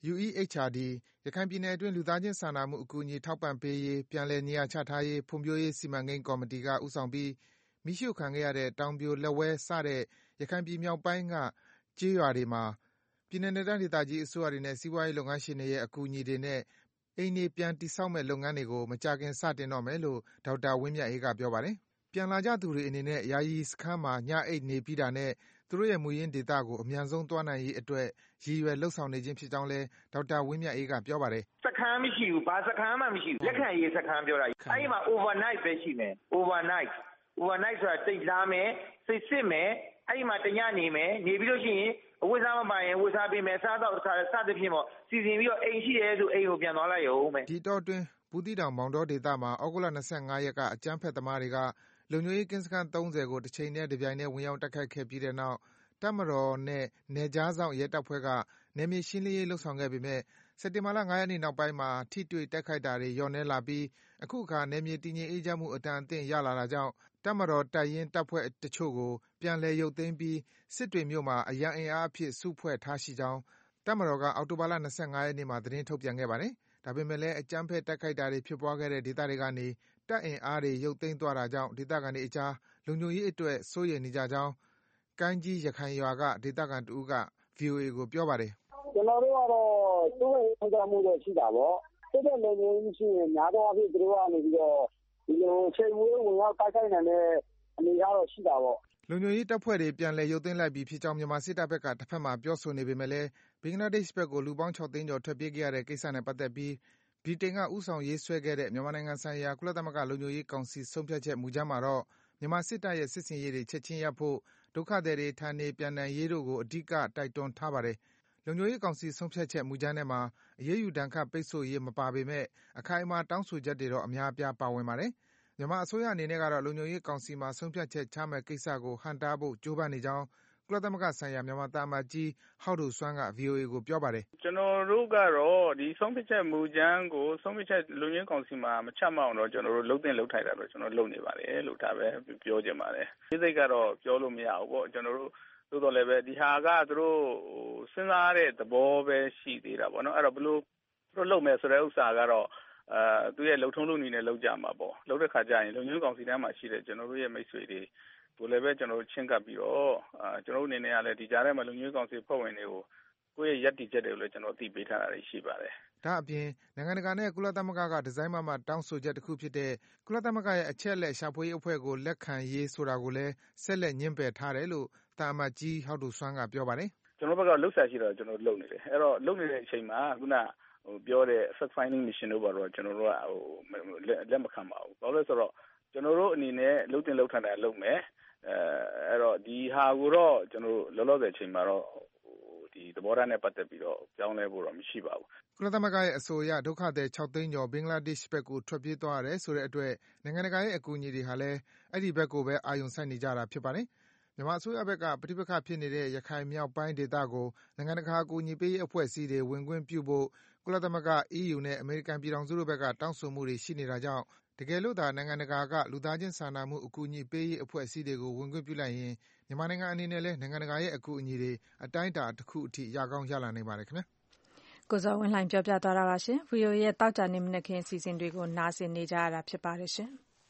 S7: UEHRD ရခိုင်ပြည်နယ်အတွင်းလူသားချင်းစာနာမှုအကူအညီထောက်ပံ့ပေးရေးပြန်လည်နေရာချထားရေးဖွံ့ဖြိုးရေးစီမံကိန်းကော်မတီကဦးဆောင်ပြီးမီးရှို့ခံခဲ့ရတဲ့တောင်ပြိုလက်ဝဲစတဲ့ရခိုင်ပြည်မြောက်ပိုင်းကကျေးရွာတွေမှာပြည်내တိုင်းဒေသကြီးအစိုးရတွေနဲ့စီးပွားရေးလုပ်ငန်းရှင်တွေရဲ့အကူအညီတွေနဲ့အိမ်တွေပြန်တည်ဆောက်မဲ့လုပ်ငန်းတွေကိုမကြာခင်စတင်တော့မယ်လို့ဒေါက်တာဝင်းမြတ်အေးကပြောပါတယ်။ပြန်လာကြသူတွေအနေနဲ့ယာယီစခန်းမှာညအိတ်နေပြီးတာနဲ့သူတို့ရဲ့မူရင်းဒေသကိုအမြန်ဆုံးသွားနိုင်ရေးအတွက်ရည်ရွယ်လှုပ်ဆောင်နေခြင်းဖြစ်ကြောင်းလဲဒေါက်တာဝင်းမြတ်အေးကပြောပါတယ်
S10: ။စခန်းမရှိဘူးဘာစခန်းမှမရှိဘူးလက်ခံရေးစခန်းပြောတာအဲ့ဒီမှာ overnight ပဲရှိမယ် overnight ဆိုတာတိတ်လာမယ်စစ်မယ်အဲ့ဒီမှာတညနေမယ်နေပြီးလို့ရှိရင်အဝတ်စားမပိုင်ရင်ဝတ်စားပေးမယ်စားတော့စသဖြင့်ပေါ့စီစဉ်ပြီးတော့အိမ်ရှိရဲဆိုအိမ်ကိုပြန်သွားလိုက်ရုံပဲ
S7: ဒီတော့တွင်ဘူးတီတောင်မောင်တော်ဒေသမှာဩဂုတ်လ25ရက်ကအကြမ်းဖက်သမားတွေကလုံခြုံရေးကင်းစခန်း30ကိုတစ်ချိန်နဲ့တစ်ပြိုင်တည်းဝင်ရောက်တိုက်ခိုက်ခဲ့ပြီးတဲ့နောက်တပ်မတော်နဲ့နယ်ကြားစောင့်ရဲတပ်ဖွဲ့ကနယ်မြေရှင်းလင်းရေးလှုပ်ဆောင်ခဲ့ပေမဲ့စက်တင်ဘာလ9ရက်နေ့နောက်ပိုင်းမှာထိတွေ့တိုက်ခိုက်တာတွေလျော့နည်းလာပြီးအခုအခါနယ်မြေတည်ငြိမ်အေးချမ်းမှုအတန်အသင့်ရလာတာကြောင့်တပ်မတော်တပ်ရင်းတပ်ဖွဲ့တချို့ကိုပြန်လည်ရုပ်သိမ်းပြီးစစ်တွေမြို့မှာအရန်အင်အားအဖြစ်စုဖွဲ့ထားရှိကြောင်းတပ်မတော်ကအောက်တိုဘာလ25ရက်နေ့မှာသတင်းထုတ်ပြန်ခဲ့ပါတယ်။ဒါပေမဲ့လည်းအကြမ်းဖက်တိုက်ခိုက်တာတွေဖြစ်ပွားခဲ့တဲ့ဒေသတွေကနေတပ်အင်အားတွေရုပ်သိမ်းသွားတာကြောင့်ဒေသခံတွေအကြားလုံခြုံရေးအတွက်စိုးရိမ်နေကြကြောင်းကိုင်းကြီးရခိုင်ရွာကဒေသခံတဦးက VOA ကိုပြောပါတယ်
S11: ။ကျွန်တော်တို့ကတော့စိုးရိမ်နေကြမှုတော့ရှိတာပေါ့။စစ်တဲ့လုံခြုံရေးရှိရင်များသောအားဖြင့်သူတို့ကနေပြီးတော့ဒီလိုချိန်ဝေးဝင်ရောက်တိုက်ခိုက်နိုင်တဲ့အနေအထားတော့ရှိတာပေါ့
S7: လုံခြုံရေးတပ်ဖွဲ့တွေပြန်လည်ရုပ်သိမ်းလိုက်ပြီးဖြစ်ကြောင်းမြန်မာစစ်တပ်ဘက်ကတစ်ဖက်မှာပြောဆိုနေပေမဲ့လည်းဘင်္ဂလားဒေ့ရှ်ဘက်ကိုလူပေါင်း6သိန်းကျော်ထွက်ပြေးခဲ့ရတဲ့ကိစ္စနဲ့ပတ်သက်ပြီးဗြိတိန်ကဦးဆောင်ရေးဆွဲခဲ့တဲ့မြန်မာနိုင်ငံဆိုင်ရာကုလသမဂ္ဂလုံခြုံရေးကောင်စီဆုံးဖြတ်ချက်မူကြမ်းမှာတော့မြန်မာစစ်တပ်ရဲ့စစ်စင်ရေးတွေချက်ချင်းရပ်ဖို့ဒုက္ခသည်တွေဌာနေပြန်နိုင်ရေးတို့ကိုအဓိကတိုက်တွန်းထားပါတယ်။လုံခြုံရေးကောင်စီဆုံးဖြတ်ချက်မူကြမ်းထဲမှာအရေးယူဒဏ်ခတ်ပိတ်ဆို့ရေးမပါပေမဲ့အခိုင်အမာတောင်းဆိုချက်တွေတော့အများအပြားပါဝင်ပါတယ်။မြန်မာအစိုးရအနေနဲ့ကတော့လုံခြုံရေးကောင်စီမှာဆုံးဖြတ်ချက်ချမဲ့ကိစ္စကိုဟန့်တားဖို့ကြိုးပမ်းနေကြောင်းကုလသမဂ္ဂဆိုင်ရာမြန်မာသံအမတ်ကြီးဟောက်ဒိုဆွမ်းက VOA ကိုပြောပါတယ်
S12: ။ကျွန်တော်တို့ကတော့ဒီဆုံးဖြတ်ချက်မူကြမ်းကိုဆုံးဖြတ်ချက်လုံခြုံရေးကောင်စီမှာမချမှတ်အောင်တော့ကျွန်တော်တို့လှုပ်တင်လှုပ်ထိုက်တာတော့ကျွန်တော်လုပ်နေပါတယ်လို့ဒါပဲပြောချင်ပါတယ်။ဒီစိတ်ကတော့ပြောလို့မရဘူးပေါ့ကျွန်တော်တို့သို့တော်လည်းပဲဒီဟာကသူတို့စဉ်းစားတဲ့သဘောပဲရှိသေးတာပေါ့နော်အဲ့တော့ဘလို့သူတို့လုပ်မယ်ဆိုတဲ့ဥစ္စာကတော့သူရဲ့လုံထုံးလုံနည်းနဲ့လုပ်ကြမှာပေါ့လုပ်တဲ့ခါကျရင်လုံခြုံရေးကောင်စီထဲမှာရှိတဲ့ကျွန်တော်တို့ရဲ့မိတ်ဆွေတွေကိုလည်းပဲကျွန်တော်တို့ချင်းကပ်ပြီးတော့ကျွန်တော်တို့အနေနဲ့ကလည်းဒီကြားထဲမှာလုံခြုံရေးကောင်စီဖွဲ့ဝင်တွေကိုကိုယ့်ရဲ့ရည်တည်ချက်တွေကိုလည်းကျွန်တော်သိပေးထားတာရှိပါတယ်
S7: ဒါအပြင်နိုင်ငံတကာနဲ့ကုလသမဂ္ဂကဒီဇိုင်းမှတောင်းဆိုချက်တစ်ခုဖြစ်တဲ့ကုလသမဂ္ဂရဲ့အချက်အလက်ရှာဖွေရေးအဖွဲ့ကိုလက်ခံရေးဆိုတာကိုလည်းဆက်လက်ညှင်းပယ်ထားတယ်လို့တာအမတ်ကြီးဟောက်ဒိုဆွမ်းကပြောပါတယ်
S12: ကျွန်တော်ဘက်ကလှုပ်ရှားရှိတော့ကျွန်တော်လုပ်နေတယ်အဲ့တော့လုပ်နေတဲ့အချိန်မှာခုနပြောတဲ့ fact finding mission တို့ကတော့ကျွန်တော်တို့ကလက်မခံပါဘူးဘာလို့လဲဆိုတော့ကျွန်တော်တို့အနေနဲ့လှုပ်တင်လှုပ်ထန်တာလုပ်မယ်အဲ့တော့ဒီဟာကိုတော့ကျွန်တော်တို့လောလောဆယ်အချိန်မှာတော့ဒီသဘောထားနဲ့ပတ်သက်ပြီးတော့ပြောင်းလဲဖို့တော့မရှိပါဘူး
S7: ကုလသမဂ္ဂရဲ့အဆိုအရဒုက္ခသည်6သိန်းကျော်ဘင်္ဂလားဒေ့ရှ်ဘက်ကိုထွက်ပြေးသွားရတယ်ဆိုတဲ့အတွက်နိုင်ငံတကာရဲ့အကူအညီတွေဟာလည်းအဲ့ဒီဘက်ကိုပဲအာရုံစိုက်နေကြတာဖြစ်ပါတယ်မြန်မာအစိုးရဘက်ကပဋိပက္ခဖြစ်နေတဲ့ရခိုင်မြောက်ပိုင်းဒေသကိုနိုင်ငံတကာအကူအညီပေးရေးအဖွဲ့အစည်းတွေဝင်ခွင့်ပြုဖို့ကုလသမဂ္ဂ EU နဲ့အမေရိကန်ပြည်ထောင်စုတို့ဘက်ကတောင်းဆိုမှုတွေရှိနေတာကြောင့်တကယ်လို့သာနိုင်ငံတကာကလူသားချင်းစာနာမှုအကူအညီပေးရေးအဖွဲ့အစည်းတွေကိုဝင်ခွင့်ပြုလိုက်ရင်မြန်မာနိုင်ငံအနေနဲ့လည်းနိုင်ငံတကာရဲ့အကူအညီတွေအတိုင်းအတာတစ်ခုအထိရကောင်းရလာနိုင်ပါတယ်ခင်ဗျာ
S2: ကိုဇော်ဝင်းလှိုင်ပြောပြသွားတာပါရှင် VOA ရဲ့တောက်ကြနေမနက်ခင်းအစီအစဉ်တွေကိုနားဆင်နေကြရတာဖြစ်ပါတယ်ရှင်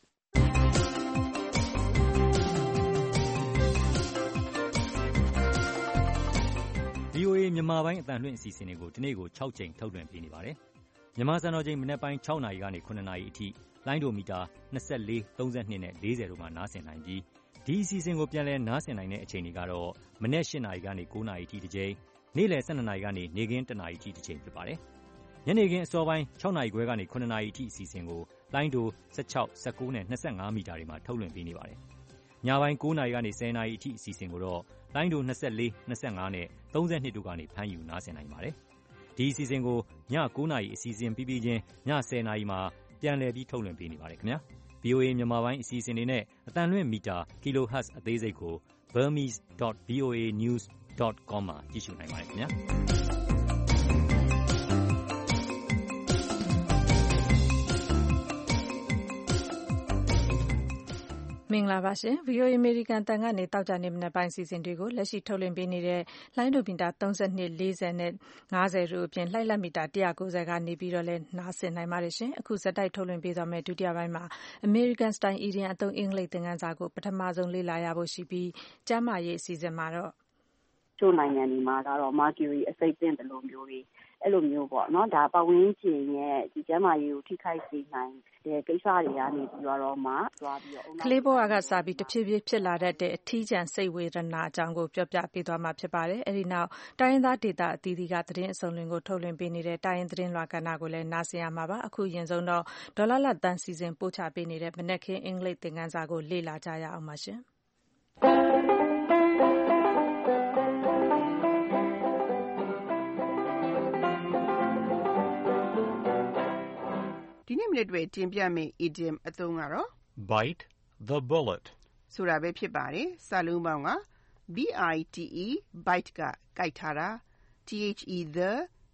S3: VOA မြန်မာပိုင်းအတန်လွှင့်အစီအစဉ်တွေကိုဒီနေ့ကို6ချိန်ထုတ်လွှင့်ပေးနေပါတယ်။မြန်မာစံတော်ချိန်မနက်ပိုင်း6နာရီကနေ9နာရီအထိလိုင်းဒိုမီတာ24 32နဲ့40တို့မှာနားဆင်နိုင်ပြီးဒီအစီအစဉ်ကိုပြန်လည်နားဆင်နိုင်တဲ့အချိန်တွေကတော့မနက်8နာရီကနေ9နာရီအထိတစ်ချိန်နေ့လယ်12နာရီကနေနေ့ခင်း1နာရီအထိတစ်ချိန်ဖြစ်ပါတယ်။ညနေခင်းအစောပိုင်း6နာရီခွဲကနေ9နာရီအထိအစီအစဉ်ကိုလိုင်းဒို16 19နဲ့25မီတာတွေမှာထုတ်လွှင့်ပေးနေပါတယ်။ညပိုင်း9နာရီကနေ10နာရီအထိအစီအစဉ်ကိုတော့လိုင်းဒို24 25နဲ့32တို့ကနေဖမ်းယူနားဆင်နိုင်ပါတယ်။ဒီအစီအစဉ်ကိုည9နာရီအစီအစဉ်ပြီးပြီးချင်းည10နာရီမှာပြပြန်လည်ပြီးထုတ်လွှင့်ပေးနေပါတယ်ခင်ဗျာ VOA မြန်မာပိုင်းအစီအစဉ်တွေနဲ့အသံလွှင့်မီတာ kilohertz အသေးစိတ်ကို burmese.voanews.com မှာကြည့်ရှုနိုင်ပါတယ်ခင်ဗျာ
S2: မင်္ဂလာပါရှင် VOA American တန်ကနေတောက်ကြနေမနေ့ပိုင်းစီစဉ်တွေကိုလက်ရှိထုတ်လွှင့်ပေးနေတဲ့လိုင်းဒိုမီတာ32 40နဲ့50တို့အပြင်လှိုက်လက်မီတာ190ကနေပြီးတော့လည်းနားဆင်နိုင်ပါတယ်ရှင်အခုဇက်တိုက်ထုတ်လွှင့်ပေးသွားမယ့်ဒုတိယပိုင်းမှာ American Style Idiom အသုံးအင်္ဂလိပ်သင်ခန်းစာကိုပထမဆုံးလေ့လာရဖို့ရှိပြီးကျမ်းမာရေးအစီအစဉ်မှာတော့
S13: ချို့နိုင်ငံတွေမှာကတော့ Mercury အဆိပ်သင့်တယ်လို့မျိုးတွေအဲ့လိုမျိုးပေါ့နော်ဒါပတ်ဝန်းကျင်ရဲ့ဒီကျန်းမာရေးကိုထိခိုက်စေနိုင်တဲ့ကိစ္စတွေကနေပြီးတော့မှသွားပြီးတော့
S2: ကလေးဘဝကစပြီးတဖြည်းဖြည်းဖြစ်လာတဲ့အထီးကျန်စိတ်ဝေဒနာအကြောင်းကိုပြောပြပေးသွားမှာဖြစ်ပါတယ်အဲ့ဒီနောက်တိုင်းရင်းသားဒေသအသီးသီးကသတင်းအစုံလင်ကိုထုတ်လွှင့်ပေးနေတဲ့တိုင်းရင်းသတင်းလွှာကဏ္ဍကိုလည်းနားဆင်ရမှာပါအခုရင်ဆုံးတော့ဒေါ်လာလတန်းစီစဉ်ပို့ချပေးနေတဲ့မနက်ခင်းအင်္ဂလိပ်သင်ခန်းစာကိုလေ့လာကြရအောင်ပါရှင်
S14: ဒီနေ့မိနစ်တွေတင်ပြမယ့် idiom အသုံးကတော့
S8: bite the bullet
S14: ဆိုတာပဲဖြစ်ပါတယ်စာလုံးပေါင်းက bite bite ကကိုက်ထားတာ the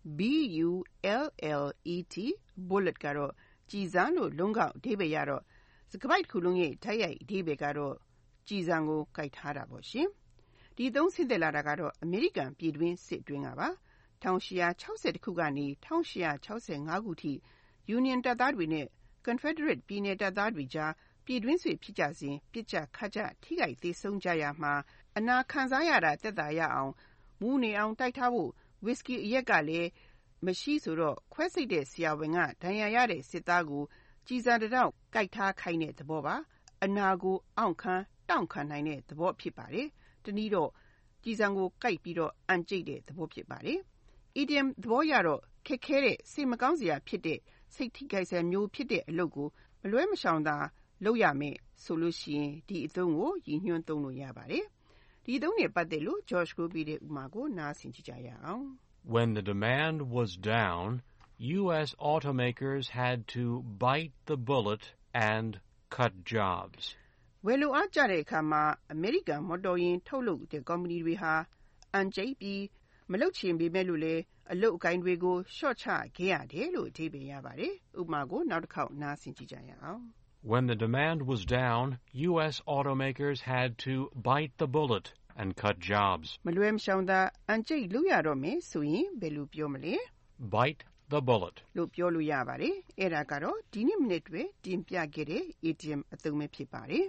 S14: bullet bullet ကတော့ကြည်စံလို့လုံးကောက်အဓိပ္ပာယ်ရတော့စကားပိုက်တစ်ခုလုံးရဲ့ဓာတ်ရိုက်အဓိပ္ပာယ်ကတော့ကြည်စံကိုကိုက်ထားတာပေါ့ရှင်ဒီသုံးဆင့်သက်လာတာကတော့အမေရိကန်ပြည်တွင်းစစ်တွင်းကပါ1860ခုကနေ1865ခုထိ Union တပ်သားတွေနဲ့ Confederate ပြည်နယ်တပ်သားတွေကြားပြည်တွင်းစစ်ဖြစ်ကြစဉ်ပြစ်ကြခတ်ကြထိခိုက်သေဆုံးကြရမှာအနာခံစားရတာသက်သာရအောင်မူးနေအောင်တိုက်ထားဖို့ဝီစကီအရက်ကလည်းမရှိဆိုတော့ခွဲစိတ်တဲ့ဆရာဝန်ကဒဏ်ရာရတဲ့စစ်သားကိုကြည်စံတတောက်ကိုက်ထားခိုင်းတဲ့သဘောပါအနာကိုအောင့်ခံတောင့်ခံနိုင်တဲ့သဘောဖြစ်ပါတယ်တနည်းတော့ကြည်စံကိုကိုက်ပြီးတော့အန်ကျိတ်တဲ့သဘောဖြစ်ပါတယ် idiom သဘောရတော့ခက်ခဲတဲ့စိတ်မကောင်းစရာဖြစ်တဲ့စိတ်ထိခိုက်စရာမျိုးဖြစ်တဲ့အလုပ်ကိုမလွဲမရှောင်သာလုပ်ရမယ်ဆိုလို့ရှိရင်ဒီအသုံးကိုရည်ညွှန်းသုံးလို့ရပါတယ်ဒီအသုံးနဲ့ပတ်သက်လို့ George ကိုပြီးတဲ့ဥမာကိုနားဆင်ကြည့်ကြရအောင်
S8: When the demand was down, U.S. automakers had to bite the bullet and cut jobs.
S14: ဝယ်လိုအားကျတဲ့အခါမှာအမေရိကန်မော်တော်ယာဉ်ထုတ်လုပ်တဲ့ကုမ္ပဏီတွေဟာအန်ကျိတ်ပြီးမလုပ်ချင်ပေမဲ့လို့လေအလုပ်အကိုင်တွေကိုရှော့ချခဲ့ရတယ်လို့အဓိပ္ပာယ်ရပါတယ်ဥပမာကိုနောက်တစ်ခေါက်နားဆင်ကြည့်ကြရအောင်
S8: When the demand was down, U.S. automakers had to bite the bullet and cut jobs.
S14: မလွဲမရှောင်သာအန်ကျိတ်လုပ်ရတော့မယ်ဆိုရင်ဘယ်လိုပြောမလဲ
S8: Bite the bullet
S14: လို့ပြောလို့ရပါတယ်အဲ့ဒါကတော့ဒီနေ့မိနစ်တွေတင်ပြခဲ့တဲ့ idiom အသုံးပဲဖြစ်ပါတယ်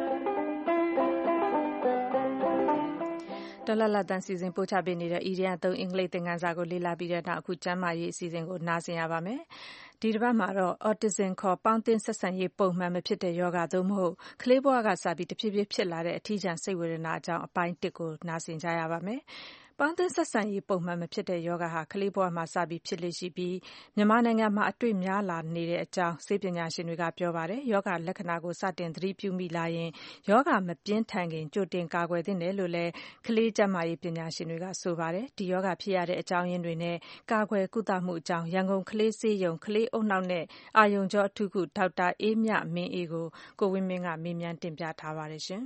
S2: ဒေါ်လာလတန်းစီစဉ်ပို့ချပေးနေတဲ့ idiom အသုံးအင်္ဂလိပ်သင်ခန်းစာကိုလေ့လာပြီးတဲ့နောက်အခုကျမ်းမာရေးအစီအစဉ်ကိုနားဆင်ရပါမယ်ဒီတစ်ပတ်မှာတော့ autism ခေါ်ပေါင်းသင်းဆက်ဆံရေးပုံမှန်မဖြစ်တဲ့ယောဂသို့မဟုတ်ကလေးဘဝကစပြီးတဖြည်းဖြည်းဖြစ်လာတဲ့အထီးကျန်စိတ်ဝေဒနာအကြောင်းအပိုင်း1ကိုနားဆင်ကြရပါမယ်ပေါင်းသင်းဆက်ဆံရေးပုံမှန်မဖြစ်တဲ့ယောဂဟာကလေးဘဝမှာစပြီးဖြစ်လေရှိပြီးမြန်မာနိုင်ငံမှာအတွေ့များလာနေတဲ့အကြောင်းဆေးပညာရှင်တွေကပြောပါတယ်ယောဂလက္ခဏာကိုစတင်သတိပြုမိလာရင်ယောဂမပြင်းထန်ခင်ကြိုတင်ကာကွယ်သင့်တယ်လို့လည်းကလေးကျန်းမာရေးပညာရှင်တွေကဆိုပါတယ်ဒီယောဂဖြစ်ရတဲ့အကြောင်းရင်းတွေနဲ့ကာကွယ်ကုသမှုအကြောင်းရန်ကုန်ကလေးဆေးရုံကလေးအုပ်နှောက်နဲ့အာယုံကြောအထူးကုဒေါက်တာအေးမြမင်းအေးကိုဝင်းမင်းကမေးမြန်းတင်ပြထားပါတယ်ရှင်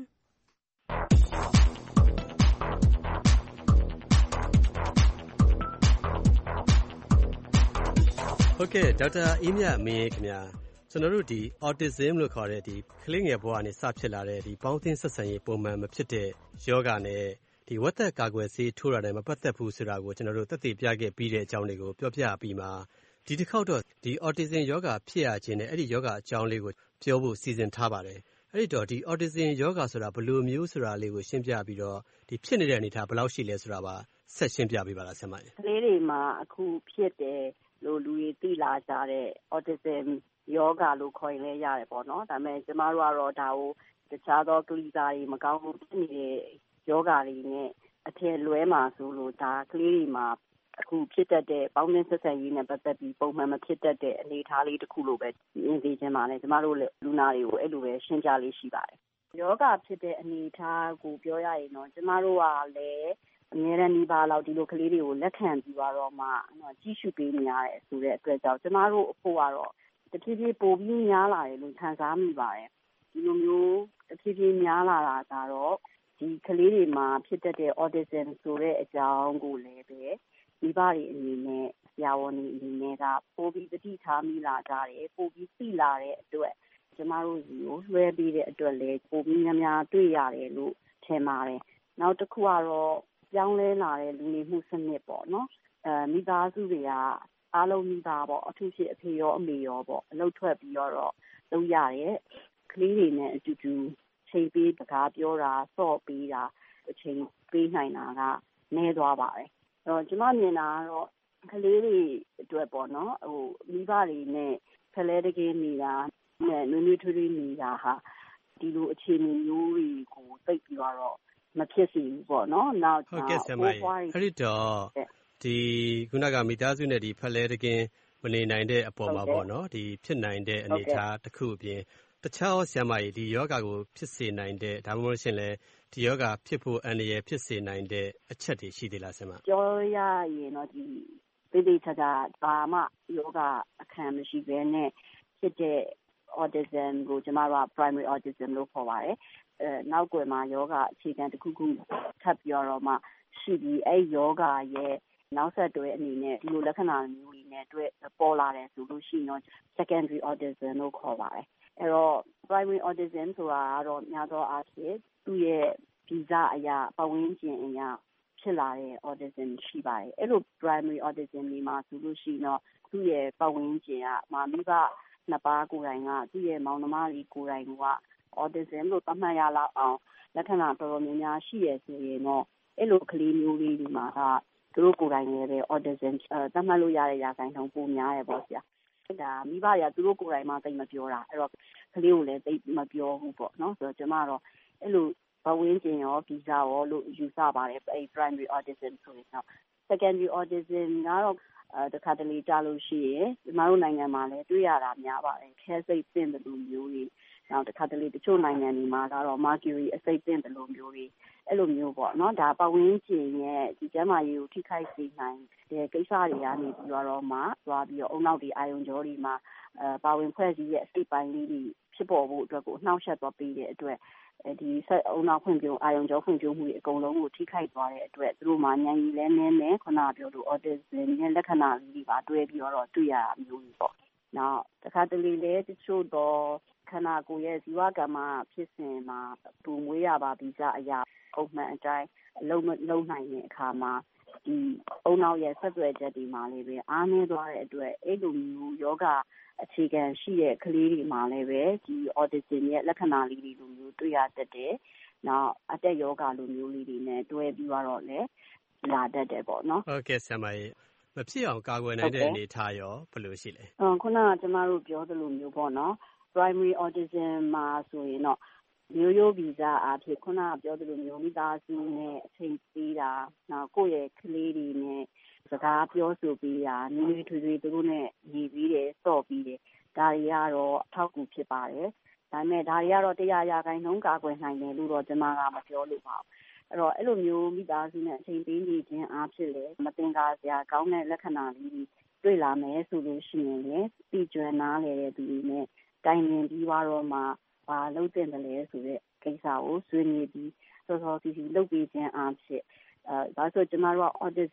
S15: ဟုတ်ကဲ့ဒေါက်တာအေးမြမင်းခင်ဗျာကျွန်တော်တို့ဒီ autism လို့ခေါ်တဲ့ဒီကလေးငယ်ဘဝကနေစဖြစ်လာတဲ့ဒီပေါင်းသင်းဆက်ဆံရေးပုံမှန်မဖြစ်တဲ့ယောဂနဲ့ဒီဝက်သက်ကာကွယ်ဆေးထိုးတာနဲ့မပတ်သက်ဘူးဆိုတာကိုကျွန်တော်တို့သက်သေပြခဲ့ပြီးတဲ့အကြောင်းတွေကိုပြောပြပြီးမှဒီတစ်ခေါက်တော့ဒီ autism ယောဂဖြစ်ရခြင်းနဲ့အဲ့ဒီယောဂအကြောင်းလေးကိုပြောဖို့စီစဉ်ထားပါတယ်အဲ့ဒီတော့ဒီ autism ယောဂဆိုတာဘယ်လိုမျိုးဆိုတာလေးကိုရှင်းပြပြီးတော့ဒီဖြစ်နေတဲ့အနေအထားဘယ်လောက်ရှိလဲဆိုတာပါဆက်ရှင်းပြပေးပါလားဆရာမ
S13: ကလေးတွေမှာအခုဖြစ်တယ်လို့လူတွေသိလာကြတဲ့ autism ယောဂလို့ခေါ်ရင်လည်းရတယ်ပေါ့နော်ဒါပေမဲ့ကျမတို့ကတော့ဒါကိုတခြားသောကလေးစားတွေမကောင်းမှုဖြစ်နေတဲ့ယောဂတွေနဲ့အထည်လွဲမှာဆိုလို့ဒါကလေးတွေမှာအခုဖြစ်တတ်တဲ့ပေါင်းသင်းဆက်ဆံရေးနဲ့ပတ်သက်ပြီးပုံမှန်မဖြစ်တတ်တဲ့အနေအထားလေးတစ်ခုလို့ပဲမြင်သိချင်ပါတယ်ကျမတို့လူနာတွေကိုအဲ့လိုပဲရှင်းပြလေးရှိပါတယ်ယောဂဖြစ်တဲ့အနေအထားကိုပြောရရင်တော့ကျမတို့ကလည်းအများရန်ဒီပါလောက်ဒီလိုကလေးတွေကိုလက်ခံပြီးတော့မှကြည့်ရှုပေးနေရတယ်ဆိုတဲ့အတွက်ကြောင့်ကျမတို့အဖို့ကတော့တဖြည်းဖြည်းပိုပြီးများလာတယ်လို့ခံစားမိပါတယ်ဒီလိုမျိုးတဖြည်းဖြည်းများလာတာကတော့ဒီကလေးတွေမှာဖြစ်တတ်တဲ့ autism ဆိုတဲ့အကြောင်းကိုလည်းပဲမိဘတွေအနေနဲ့ဆရာဝန်တွေအနေနဲ့ကပိုပြီးသတိထားမိလာကြတယ်ပိုပြီးသိလာတဲ့အတွက်ကျမတို့စီကိုလွှဲပေးတဲ့အတွက်လည်းပိုပြီးများများတွေ့ရတယ်လို့ထင်ပါတယ်နောက်တစ်ခုကတော့ပြောင်းလဲလာတဲ့လူနေမှုစနစ်ပေါ့နော်မိသားစုတွေကအားလုံးမိသားပေါ့အထူးဖြင့်အဖေရောအမေရောပေါ့အလုပ်ထွက်ပြီးတော့လုပ်ရတယ်ကလေးတွေနဲ့အတူတူချိန်ပေးစကားပြောတာစော့ပေးတာအချိန်ပေးနိုင်တာကနည်းသွားပါတယ်အဲ့တော့ကျမမြင်တာကတော့ကလေးတွေအတွက်ပေါ့နော်မိဘတွေနဲ့ဖလဲတကယ်နေတာနဲ့နွေးနွေးထွေးထွေးနေတာဟာဒီလိုအခြေအနေမျိုးတွေကိုသိပြီးတော့မဖြစ်စီဘူးပေါ့နော်နောက်
S15: ဟုတ်ကဲ့ဆရာမကြီးအဲ့ဒီတော့ဒီခုနကမိသားစုနဲ့ဒီဖလဲတကယ်မနေနိုင်တဲ့အပေါ်မှာပေါ့နော်ဒီဖြစ်နိုင်တဲ့အနေအထားတစ်ခုအပြင်တခြားဆရာမကြီးဒီယောဂါကိုဖြစ်စေနိုင်တဲ့ဒါမှမဟုတ်ရှင်လဲဒီယောဂါဖြစ်ဖို့အန္တရာယ်ဖြစ်စေနိုင်တဲ့အချက်တွေရှိသေးလားဆရာမ
S13: ပြောရရင်တော့ဒီသေချာဘာမှယောဂါအခမ်းမရှိဘဲနဲ့ဖြစ်တဲ့ autism ကိုကျမတို့က primary autism လို့ခေါ်ပါတယ်နောက်ကွယ်မှာယောဂအခြေခံတစ်ခုခုထပ်ပြီးတော့မှရှိပြီးအဲ့ယောဂရဲ့နောက်ဆက်တွဲအနေနဲ့ဒီလိုလက္ခဏာမျိုးတွေနဲ့တွေ့ပေါ်လာတယ်ဆိုလို့ရှိရင်တော့ secondary autism လို့ခေါ်ပါတယ်အဲ့တော့ primary autism ဆိုတာကတော့များသောအားဖြင့်သူ့ရဲ့ဗီဇအရာပတ်ဝန်းကျင်အရာဖြစ်လာတဲ့ autism ရှိပါတယ်အဲ့လို primary autism တွေမှာဆိုလို့ရှိရင်တော့သူ့ရဲ့ပတ်ဝန်းကျင်ကမိဘနှစ်ပါးကိုယ်တိုင်ကသူ့ရဲ့မောင်နှမတွေကိုယ်တိုင်က autism လို့သတ်မှတ်ရလောက်အောင်လက္ခဏာတော်တော်များများရှိရဆိုရင်တော့အဲ့လိုကလေးမျိုးလေးတွေမှာကသူတို့ကိုယ်တိုင်လည်းပဲ autism သတ်မှတ်လို့ရတဲ့ရာခိုင်နှုန်းပိုများတယ်ပေါ့ဆရာဒါမိဘတွေကသူတို့ကိုယ်တိုင်မှသိမပြောတာအဲ့တော့ကလေးကိုလည်းသိမပြောဘူးပေါ့နော်ဆိုတော့ကျမတော့အဲ့လိုဘဝင်းကျင်ရောဗီဇရောလို့ယူဆပါတယ်အဲ့ primary autism ဆိုရင်တော့ secondary autism ကတော့တခါတလေကြားလို့ရှိရင်ကျမတို့နိုင်ငံမှာလည်းတွေ့ရတာများပါတယ်ခဲစိတ်သင့်တဲ့လူမျိုးတွေနောက်တခါတလေတချို့နိုင်ငံတွေမှာကတော့ mercury အစိတ်သင့်တဲ့လူမျိုးတွေအဲ့လိုမျိုးပေါ့နော်ဒါပတ်ဝန်းကျင်ရဲ့ဒီကျန်းမာရေးကိုထိခိုက်စေနိုင်တဲ့ကိစ္စတွေကနေပြီးတော့မှသွားပြီးတော့အုံနောက်တွေအာယုံကြောတွေမှာပါဝင်ဖွဲ့စည်းရဲ့အစိတ်ပိုင်းလေးတွေဖြစ်ပေါ်ဖို့အတွက်ကိုနှောက်ယှက်သွားပေးတဲ့အတွက်ဒီဆက်အုံနောက်ဖွံ့ဖြိုးအာယုံကြောဖွံ့ဖြိုးမှုတွေအကုန်လုံးကိုထိခိုက်သွားတဲ့အတွက်သူတို့မှာဉာဏ်ရည်လည်းနည်းနေခုနပြောလို့ autism ရဲ့လက္ခဏာလေးတွေပါတွဲပြီးတော့တွေ့ရတာမျိုးကြီးပေါ့နောက်တခါတလေလည်းတချို့တော့ခန္ဓာကိုယ်ရဲ့ဇီဝကမ္မဖြစ်စဉ်မှာပူမွေးရပါဗီဇအရာပုံမှန်အတိုင်းအလုံးနိုင်တဲ့အခါမှာဒီအုံနောက်ရဲ့ဆက်သွယ်ချက်တွေမှာလည်းပဲအားနည်းသွားတဲ့အတွက်အဲ့လိုမျိုးယောဂအခြေခံရှိတဲ့ကလေးတွေမှာလည်းပဲဒီ autism ရဲ့လက္ခဏာလေးတွေလိုမျိုးတွေ့ရတတ်တယ်။နောက်အတက်ယောဂလိုမျိုးလေးတွေနဲ့တွဲပြီးတော့လည်းလာတတ်တယ်ပေါ့နော်
S15: ။ဟုတ်ကဲ့ဆရာမကြီးမဖြစ်အောင်ကာကွယ်နိုင်တဲ့အနေအထားရောဘယ်လိုရှိလဲ
S13: ။ခုနကကျမတို့ပြောသလိုမျိုးပေါ့နော်။ primary autism မှာဆိုရင်တော့မျိုးရိုးဗီဇအားဖြင့်ခုနကပြောသလိုမျိုးမိသားစုနဲ့အချိန်ပေးတာနောက်ကိုယ့်ရဲ့ကလေးတွေနဲ့စကားပြောဆိုပေးတာနည်းနည်းထွေထွေသူတို့နဲ့ညီပြီးတယ်စော့ပြီးတယ်ဒါတွေကတော့အထောက်အကူဖြစ်ပါတယ်ဒါပေမဲ့ဒါတွေကတော့100%ကာကွယ်နိုင်တယ်လို့တော့ကျွန်မကမပြောလို့ပါဘူးအဲ့တော့အဲ့လိုမျိုးမိသားစုနဲ့အချိန်ပေးနေခြင်းအားဖြင့်လေမတင်ကားစရာကောင်းတဲ့လက္ခဏာလေးတွေတွေ့လာမယ်ဆိုလို့ရှိရင်လည်းပြီးကျွမ်းနားလေတဲ့သူတွေနဲ့တိုင်ပင်ပြီးတော့မှဘာလုပ်တင်တယ်လဲဆိုတဲ့ကိစ္စကိုဆွေးနွေးပြီးစောစောစီစီလုပ်ပေးခြင်းအားဖြင့်ဒါဆိုကျမတို့က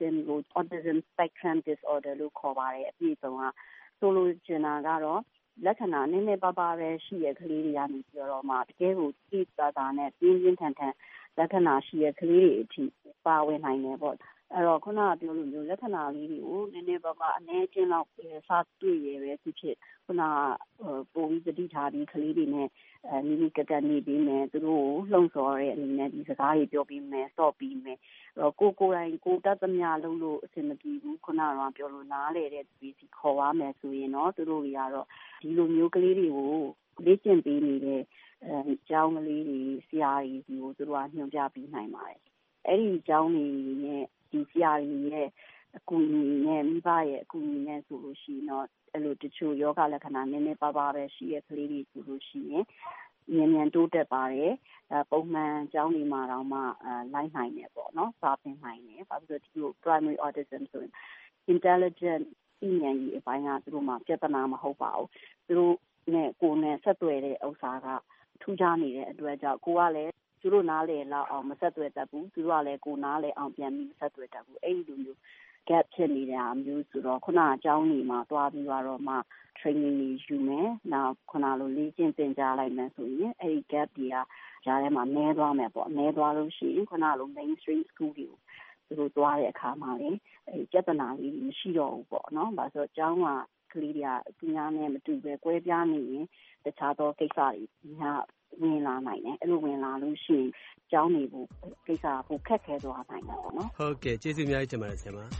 S13: autism spectrum disorder လို့ခေါ်ပါတယ်အပြည့်စုံကဆိုလိုချင်တာကတော့လက္ခဏာနည်းနည်းပါးပါးပဲရှိရကလေးတွေကနေပြီးတော့မှတကယ်ကိုသိတာနဲ့ပြင်းပြင်းထန်ထန်လက္ခဏာရှိရကလေးတွေအထိပါဝင်နိုင်တယ်ပေါ့အဲ့တော့ခုနကပြောလို့မျိုးလက္ခဏာလေးတွေကိုနည်းနည်းပါးပါးအနည်းချင်းလောက်စတွေ့ရပဲဖြစ်ဖြစ်ခုနကပုံပြီးသတိထားပြီးကလေးတွေနဲ့နီးနီးကပ်ကပ်နေပြီးမယ်သူတို့ကိုလှုံ့ဆော်တဲ့အနေနဲ့ဒီစကားတွေပြောပြီးမယ်စော့ပြီးမယ်အဲ့တော့ကိုယ်တိုင်ကိုတတ်သမျှလုံးလို့အဆင်မပြေဘူးခုနကပြောလို့နားလေတဲ့ဒီစီခေါ်ရမယ်ဆိုရင်တော့သူတို့တွေကတော့ဒီလိုမျိုးကလေးတွေကိုလေ့ကျင့်ပေးနေတဲ့ကျောင်းကလေးတွေဆရာကြီးကိုသူတို့ကညွှန်ပြပေးနိုင်ပါတယ်အဲ့ဒီကျောင်းတွေနဲ့ဒီဆရာကြီးရဲ့အကူအညီနဲ့မိဘရဲ့အကူအညီနဲ့ဆိုလို့ရှိရင်တော့အဲ့လိုတချို့ယောဂလက္ခဏာနည်းနည်းပါးပါးပဲရှိရကလေးတွေဆိုလို့ရှိရင်မြန်တိုးတက်ပါတယ်ပုံမှန်ကျောင်းတွေမှာတော့မှလိုက်နိုင်တယ်ပေါ့နော်စာသင်နိုင်တယ်ဘာဖြစ်လို့ဒီလို primary autism ဆိုရင် intelligent သိဉာဏ်ကြီးအပိုင်းကသူတို့မှာပြဿနာမဟုတ်ပါဘူးသူတို့နဲ့ကိုယ်နဲ့ဆက်သွယ်တဲ့ဥစ္စာကထူးခြားနေတဲ့အတွက်ကြောင့်ကိုကလည်းသူတို့နားလည်လောက်အောင်မဆက်သွယ်တတ်ဘူးသူတို့ကလည်းကိုနားလည်အောင်ပြန်ပြီးဆက်သွယ်တတ်ဘူးအဲ့ဒီလိုမျိုး gap ဖြစ်နေတာမျိုးဆိုတော့ခုနအကြောင်းနေမှာတွားပြီးတော့မှ training တွေယူမယ်နောက်ခုနလိုလေ့ကျင့်သင်ကြားလိုက်မယ်ဆိုရင်အဲ့ဒီ gap တွေကကြားထဲမှာနည်းသွားမယ်ပေါ့နည်းသွားလို့ရှိရင်ခုနလို mainstream school တွေကိုသူတို့တွားတဲ့အခါမှာလေအဲ့ပြဿနာလေးမရှိတော့ဘူးပေါ့နော်ဘာလို့ဆိုတော့ကျောင်းကကလေးတွေကသူများနဲ့မတူပဲကွဲပြားနေရင်တခြားသောကိစ္စတွေညာဝင်လာနိုင်တယ်အဲ့လိုဝင်လာလို့ရှိရင်ကျောင်းနေဖို့ကိစ္စပိုခက်ခဲသွားနိုင်တယ်ပေါ့နော်
S15: ဟုတ်ကဲ့ကျေးဇူးအများကြီးတင်ပါတယ်ဆရာမ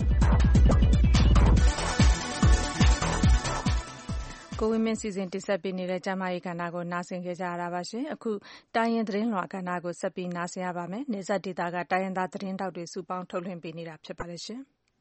S2: ကိုဝင်းမင်းစီစဉ်တင်ဆက်ပေးနေတဲ့ကျမကြီးကဏ္ဍကိုနားဆင်ကြကြရတာပါရှင်အခုတိုင်းရင်းသတင်းလွှာကဏ္ဍကိုဆက်ပြီးနားဆင်ရပါမယ်နေဆက်ဒေတာကတိုင်းရင်းသားသတင်းတောက်တွေစုပေါင်းထုတ်လွှင့်ပေးနေတာဖြစ်ပါတယ်ရှင်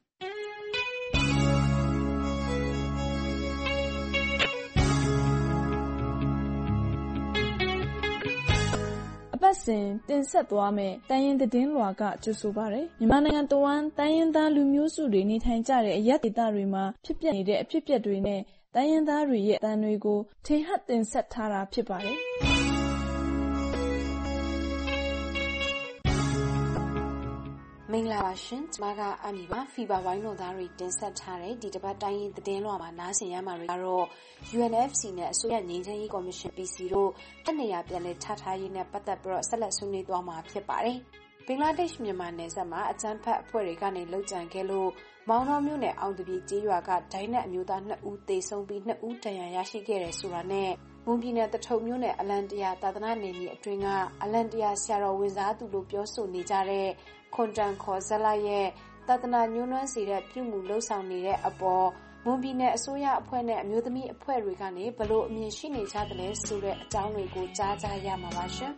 S16: အပတ်စဉ်တင်ဆက်သွားမယ်တိုင်းရင်းသတင်းလွှာကကြိုဆိုပါရယ်မြန်မာနိုင်ငံတဝန်းတိုင်းရင်းသားလူမျိုးစုတွေနေထိုင်ကြတဲ့အရပ်ဒေသတွေမှာဖြစ်ပျက်နေတဲ့အဖြစ်အပျက်တွေနဲ့တိုင်းရင်းသားတွေရဲ့အသံတွေကိုထင်ဟပ်တင်ဆက်ထားတာဖြစ်ပါတယ်
S17: မင်္ဂလာပါရှင်ကျမကအမီပါဖီဘာဝိုင်းတော်သားတွေတင်ဆက်ထားတဲ့ဒီတစ်ပတ်တိုင်းရင်းသတင်းလွှာမှာနားဆင်ရမှာတွေကတော့ UNFC နဲ့အစိုးရငြိမ်းချမ်းရေးကော်မရှင် PC တို့တက်နေရပြန်လဲချထားရေးနဲ့ပတ်သက်ပြီးတော့ဆက်လက်ဆွေးနွေးသွားမှာဖြစ်ပါတယ်ဘင်္ဂလားဒေ့ရှ်မြန်မာနယ်စပ်မှာအကြမ်းဖက်အဖွဲ့တွေကနေလှုပ်ကြံခဲ့လို့မောင်တော်မြို့နယ်အောင်တပြေကျေးရွာကဒိုင်းနဲ့အမျိုးသား2ဦးသေဆုံးပြီး2ဦးဒဏ်ရာရရှိခဲ့တယ်ဆိုတာနဲ့မွန်ပြည်နယ်တထုံမြို့နယ်အလန်တရာသာသနာနယ်မြေအတွင်းကအလန်တရာဆရာတော်ဝင်စားသူတို့ပြောဆိုနေကြတဲ့ခွန်တန်ခေါ်ဇလရဲ့သာသနာညှိုးနွမ်းစေတဲ့ပြုမှုလှုပ်ဆောင်နေတဲ့အပေါ်မွန်ပြည်နယ်အစိုးရအဖွဲ့နဲ့အမျိုးသမီးအဖွဲ့တွေကနေဘလို့အမြင်ရှိနေကြသလဲဆိုတဲ့အကြောင်းတွေကိုကြားကြရမှာပါရှင်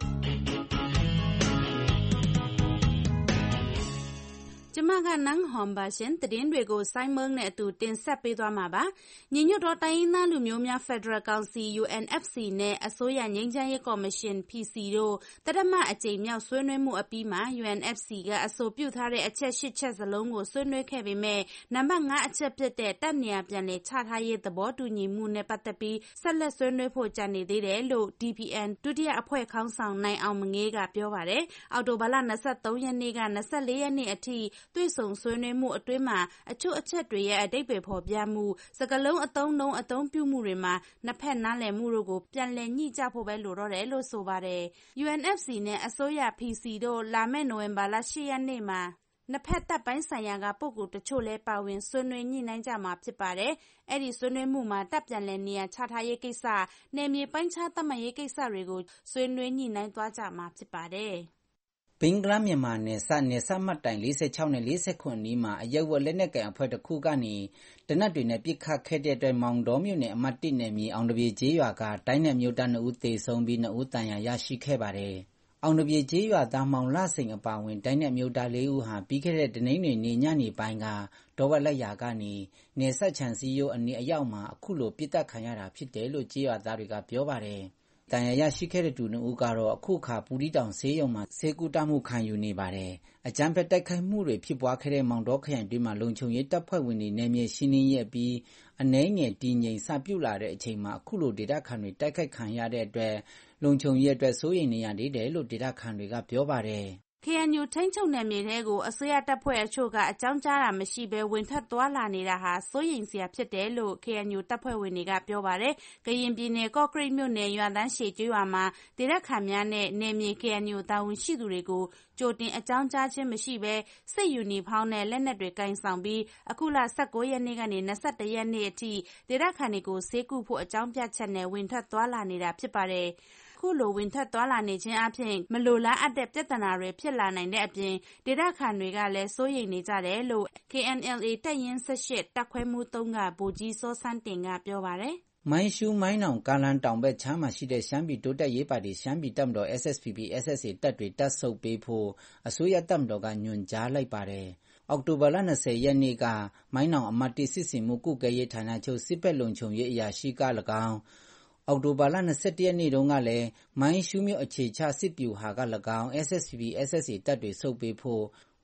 S18: ကျမကနန်းဟွန်ပါရှင်သတင်းတွေကိုစိုင်းမုံနဲ့အတူတင်ဆက်ပေးသွားမှာပါညီညွတ်သောတိုင်းရင်းသားလူမျိုးများဖက်ဒရယ်ကောင်စီ UNFC နဲ့အစိုးရငြိမ်းချမ်းရေးကော်မရှင် PC တို့တရမအကြိမ်မြောက်ဆွေးနွေးမှုအပြီးမှာ UNFC ကအဆိုပြုထားတဲ့အချက်၈ချက်စလုံးကိုဆွေးနွေးခဲ့ပေမဲ့နံပါတ်5အချက်ဖြစ်တဲ့တပ်နေရာပြန်လည်ချထားရေးသဘောတူညီမှုနဲ့ပတ်သက်ပြီးဆက်လက်ဆွေးနွေးဖို့ကြံနေသေးတယ်လို့ DPN ဒုတိယအဖွဲ့ခေါင်းဆောင်နိုင်အောင်မငေးကပြောပါတယ်အောက်တိုဘာလ23ရက်နေ့က24ရက်နေ့အထိတွေ့ဆုံဆွေးနွေးမှုအတွင်းမှာအချို့အချက်တွေရဲ့အဓိပ္ပာယ်ဖော်ပြမှုစကားလုံးအသုံးနှုန်းအသုံးပြုမှုတွေမှာနှစ်ဖက်နားလည်မှုတို့ကိုပြန်လည်ညှိကြဖို့ပဲလိုတော့တယ်လို့ဆိုပါတယ် UNFC နဲ့အစိုးရ PC တို့လာမယ့်နိုဝင်ဘာလ10ရက်နေ့မှာနှစ်ဖက်တပ်ပိုင်းဆိုင်ရာကပုဂ္ဂိုလ်တချို့လဲပါဝင်ဆွေးနွေးညှိနှိုင်းကြမှာဖြစ်ပါတယ်အဲ့ဒီဆွေးနွေးမှုမှာတပ်ပြန်လည်နေရာချထားရေးကိစ္စနယ်မြေပိုင်းခြားသတ်မှတ်ရေးကိစ္စတွေကိုဆွေးနွေးညှိနှိုင်းသွားကြမှာဖြစ်ပါတယ်
S19: ဘင်္ဂလားမြန်မာနယ်စပ်မှတ်တိုင်46နဲ့49အနီးမှာအရက်ဝက်လက်နက်ကိုင်အဖွဲ့တစ်ခုကနေတနက်တွေနဲ့ပစ်ခတ်ခဲ့တဲ့အတွက်မောင်တော်မြို့နယ်အမှတ်1နယ်မြေအောင်တပြေကျေးရွာကတိုင်းနယ်မြို့သား2ဦးသေဆုံးပြီး2ဦးဒဏ်ရာရရှိခဲ့ပါတယ်။အောင်တပြေကျေးရွာသားမောင်လစိန်အပါအဝင်တိုင်းနယ်မြို့သား4ဦးဟာပြီးခဲ့တဲ့တနင်္ဂနွေနေ့ညနေပိုင်းကဒေါ်ဝက်လက်ရာကနေနယ်စပ်ခြံစည်းရိုးအနီးအရောက်မှာအခုလိုပစ်တက်ခံရတာဖြစ်တယ်လို့ကျေးရွာသားတွေကပြောပါတယ်။တန်ရာရရှိခဲ့တဲ့သူ2ဦးကတော့အခုခါပူရီတောင်ဆေးရုံမှာဆေးကုသမှုခံယူနေပါတယ်။အကြမ်းဖက်တိုက်ခိုက်မှုတွေဖြစ်ပွားခဲ့တဲ့မောင်တော်ခရိုင်တွင်းမှာလုံခြုံရေးတပ်ဖွဲ့ဝင်တွေနယ်မြေရှင်းလင်းရေးပြီးအနှဲငယ်တည်ငြိမ်စပြုလာတဲ့အချိန်မှာအခုလိုဒေသခံတွေတိုက်ခိုက်ခံရတဲ့အတွက်လုံခြုံရေးအတွက်စိုးရိမ်နေရသေးတယ်လို့ဒေသခံတွေကပြောပါတယ်။
S18: KNU ထိန်းချုပ်နယ်မြေထဲကိုအစိုးရတပ်ဖွဲ့အချို့ကအကြောင်းကြားတာမရှိဘဲဝင်ထွက်သွားလာနေတာဟာစိုးရိမ်စရာဖြစ်တယ်လို့ KNU တပ်ဖွဲ့ဝင်တွေကပြောပါတယ်။ကရင်ပြည်နယ်ကော့ကရိတ်မြို့နယ်ရွာတန်းရှည်ကျွော်မှာဒေသခံများနဲ့နယ်မြေ KNU တာဝန်ရှိသူတွေကိုကြိုတင်အကြောင်းကြားခြင်းမရှိဘဲစစ်ယူနီဖောင်းနဲ့လက်နက်တွေကင်ဆောင်ပြီးအခုလ19ရက်နေ့ကနေ21ရက်နေ့အထိဒေသခံတွေကိုဆေးကုဖို့အကြောင်းပြချက်နဲ့ဝင်ထွက်သွားလာနေတာဖြစ်ပါတယ်။ခုလိုဝင်ထွက်သွားလာနေခြင်းအပြင်မလိုလားအပ်တဲ့ပြဿနာတွေဖြစ်လာနိုင်တဲ့အပြင်ဒေသခံတွေကလည်းစိုးရိမ်နေကြတယ်လို့ KNLA တပ်ရင်း18တပ်ခွဲမှု3ကဗိုလ်ကြီးစောစန်းတင်ကပြောပါတယ်
S19: ။မိုင်းရှူးမိုင်းနောင်ကာလန်တောင်ဘက်ချမ်းမှာရှိတဲ့ရှမ်းပြည်တိုးတက်ရေးပါတီရှမ်းပြည်တပ်မတော် SSPP SSA တပ်တွေတပ်ဆုပ်ပေးဖို့အစိုးရတပ်မတော်ကညွှန်ကြားလိုက်ပါတယ်။အောက်တိုဘာလ20ရက်နေ့ကမိုင်းနောင်အမှတ်1စစ်စင်မှုကုကဲရေးဌာနချုပ်စစ်ဘက်လုံခြုံရေးအရာရှိက၎င်းအောက်တိုဘာလ21ရက်နေ့တုန်းကလည်းမိုင်းရှူးမြို့အခြေချစစ်ပြူဟာက၎င်း SSPP SSA တပ်တွေဆုပ်ပေးဖို့ဝ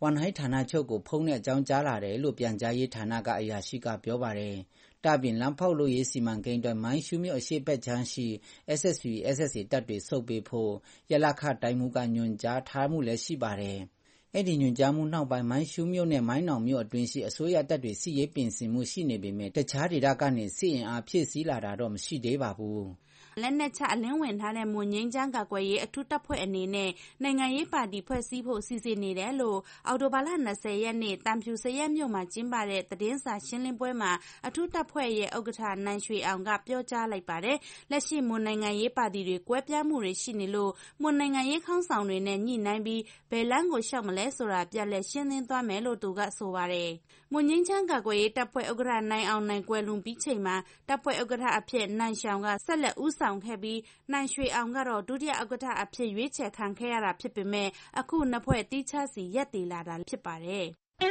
S19: ဝန်ဟိုင်းဌာနချုပ်ကိုဖုန်းနဲ့အကြောင်းကြားလာတယ်လို့ပြန်ကြားရေးဌာနကအရာရှိကပြောပါတယ်။ဒါပြင်လမ်းဖောက်လို့ရေးစီမံကိန်းအတွက်မိုင်းရှူးမြို့အရှိတ်ချမ်းရှိ SSA တပ်တွေစုပ်ပေးဖို့ရလခတိုင်းမှုကညွှန်ကြားထားမှုလည်းရှိပါတယ်။အဲ့ဒီညွှန်ကြားမှုနောက်ပိုင်းမိုင်းရှူးမြို့နဲ့မိုင်းနောင်မြို့အတွင်းရှိအစိုးရတပ်တွေစစ်ရေးပြင်ဆင်မှုရှိနေပေမဲ့တခြားဒေသကနေစစ်အင်အားဖြည့်ဆည်းလာတာတော့မရှိသေးပါဘူး။
S18: လက်နက်ချအလင်းဝင်ထားတဲ့မွန်ငိမ့်ချမ်းကာကွယ်ရေးအထူးတပ်ဖွဲ့အနေနဲ့နိုင်ငံရေးပါတီဖွဲ့စည်းဖို့စီစဉ်နေတယ်လို့အော်တိုဘာလ20ရက်နေ့တမ်ဖြူစရက်မြို့မှာကျင်းပတဲ့သတင်းစာရှင်းလင်းပွဲမှာအထူးတပ်ဖွဲ့ရဲ့ဥက္ကဋ္ဌနိုင်ရွှေအောင်ကပြောကြားလိုက်ပါတယ်။လက်ရှိမွန်နိုင်ငံရေးပါတီတွေကွဲပြားမှုတွေရှိနေလို့မွန်နိုင်ငံရေးခေါင်းဆောင်တွေနဲ့ညှိနှိုင်းပြီးဘယ်လမ်းကိုလျှောက်မလဲဆိုတာပြန်လည်ရှင်းလင်းသွားမယ်လို့သူကဆိုပါတယ်။မွန်ငိမ့်ချမ်းကာကွယ်ရေးတပ်ဖွဲ့ဥက္ကဋ္ဌနိုင်အောင်နိုင်ကွယ်လွန်ပြီးချိန်မှာတပ်ဖွဲ့ဥက္ကဋ္ဌအဖြစ်နိုင်ရှောင်ကဆက်လက်ဦးဆောင်ခဲ့ပြီးနိုင်ရွှေအောင်ကတော့ဒုတိယဥက္ကဋ္ဌအဖြစ်ရွေးချယ်ခံခဲ့ရတာဖြစ်ပေမဲ့အခုနှစ်ဖွဲ့တီးခြားစီရပ်တည်လာတာဖြစ်ပါတယ်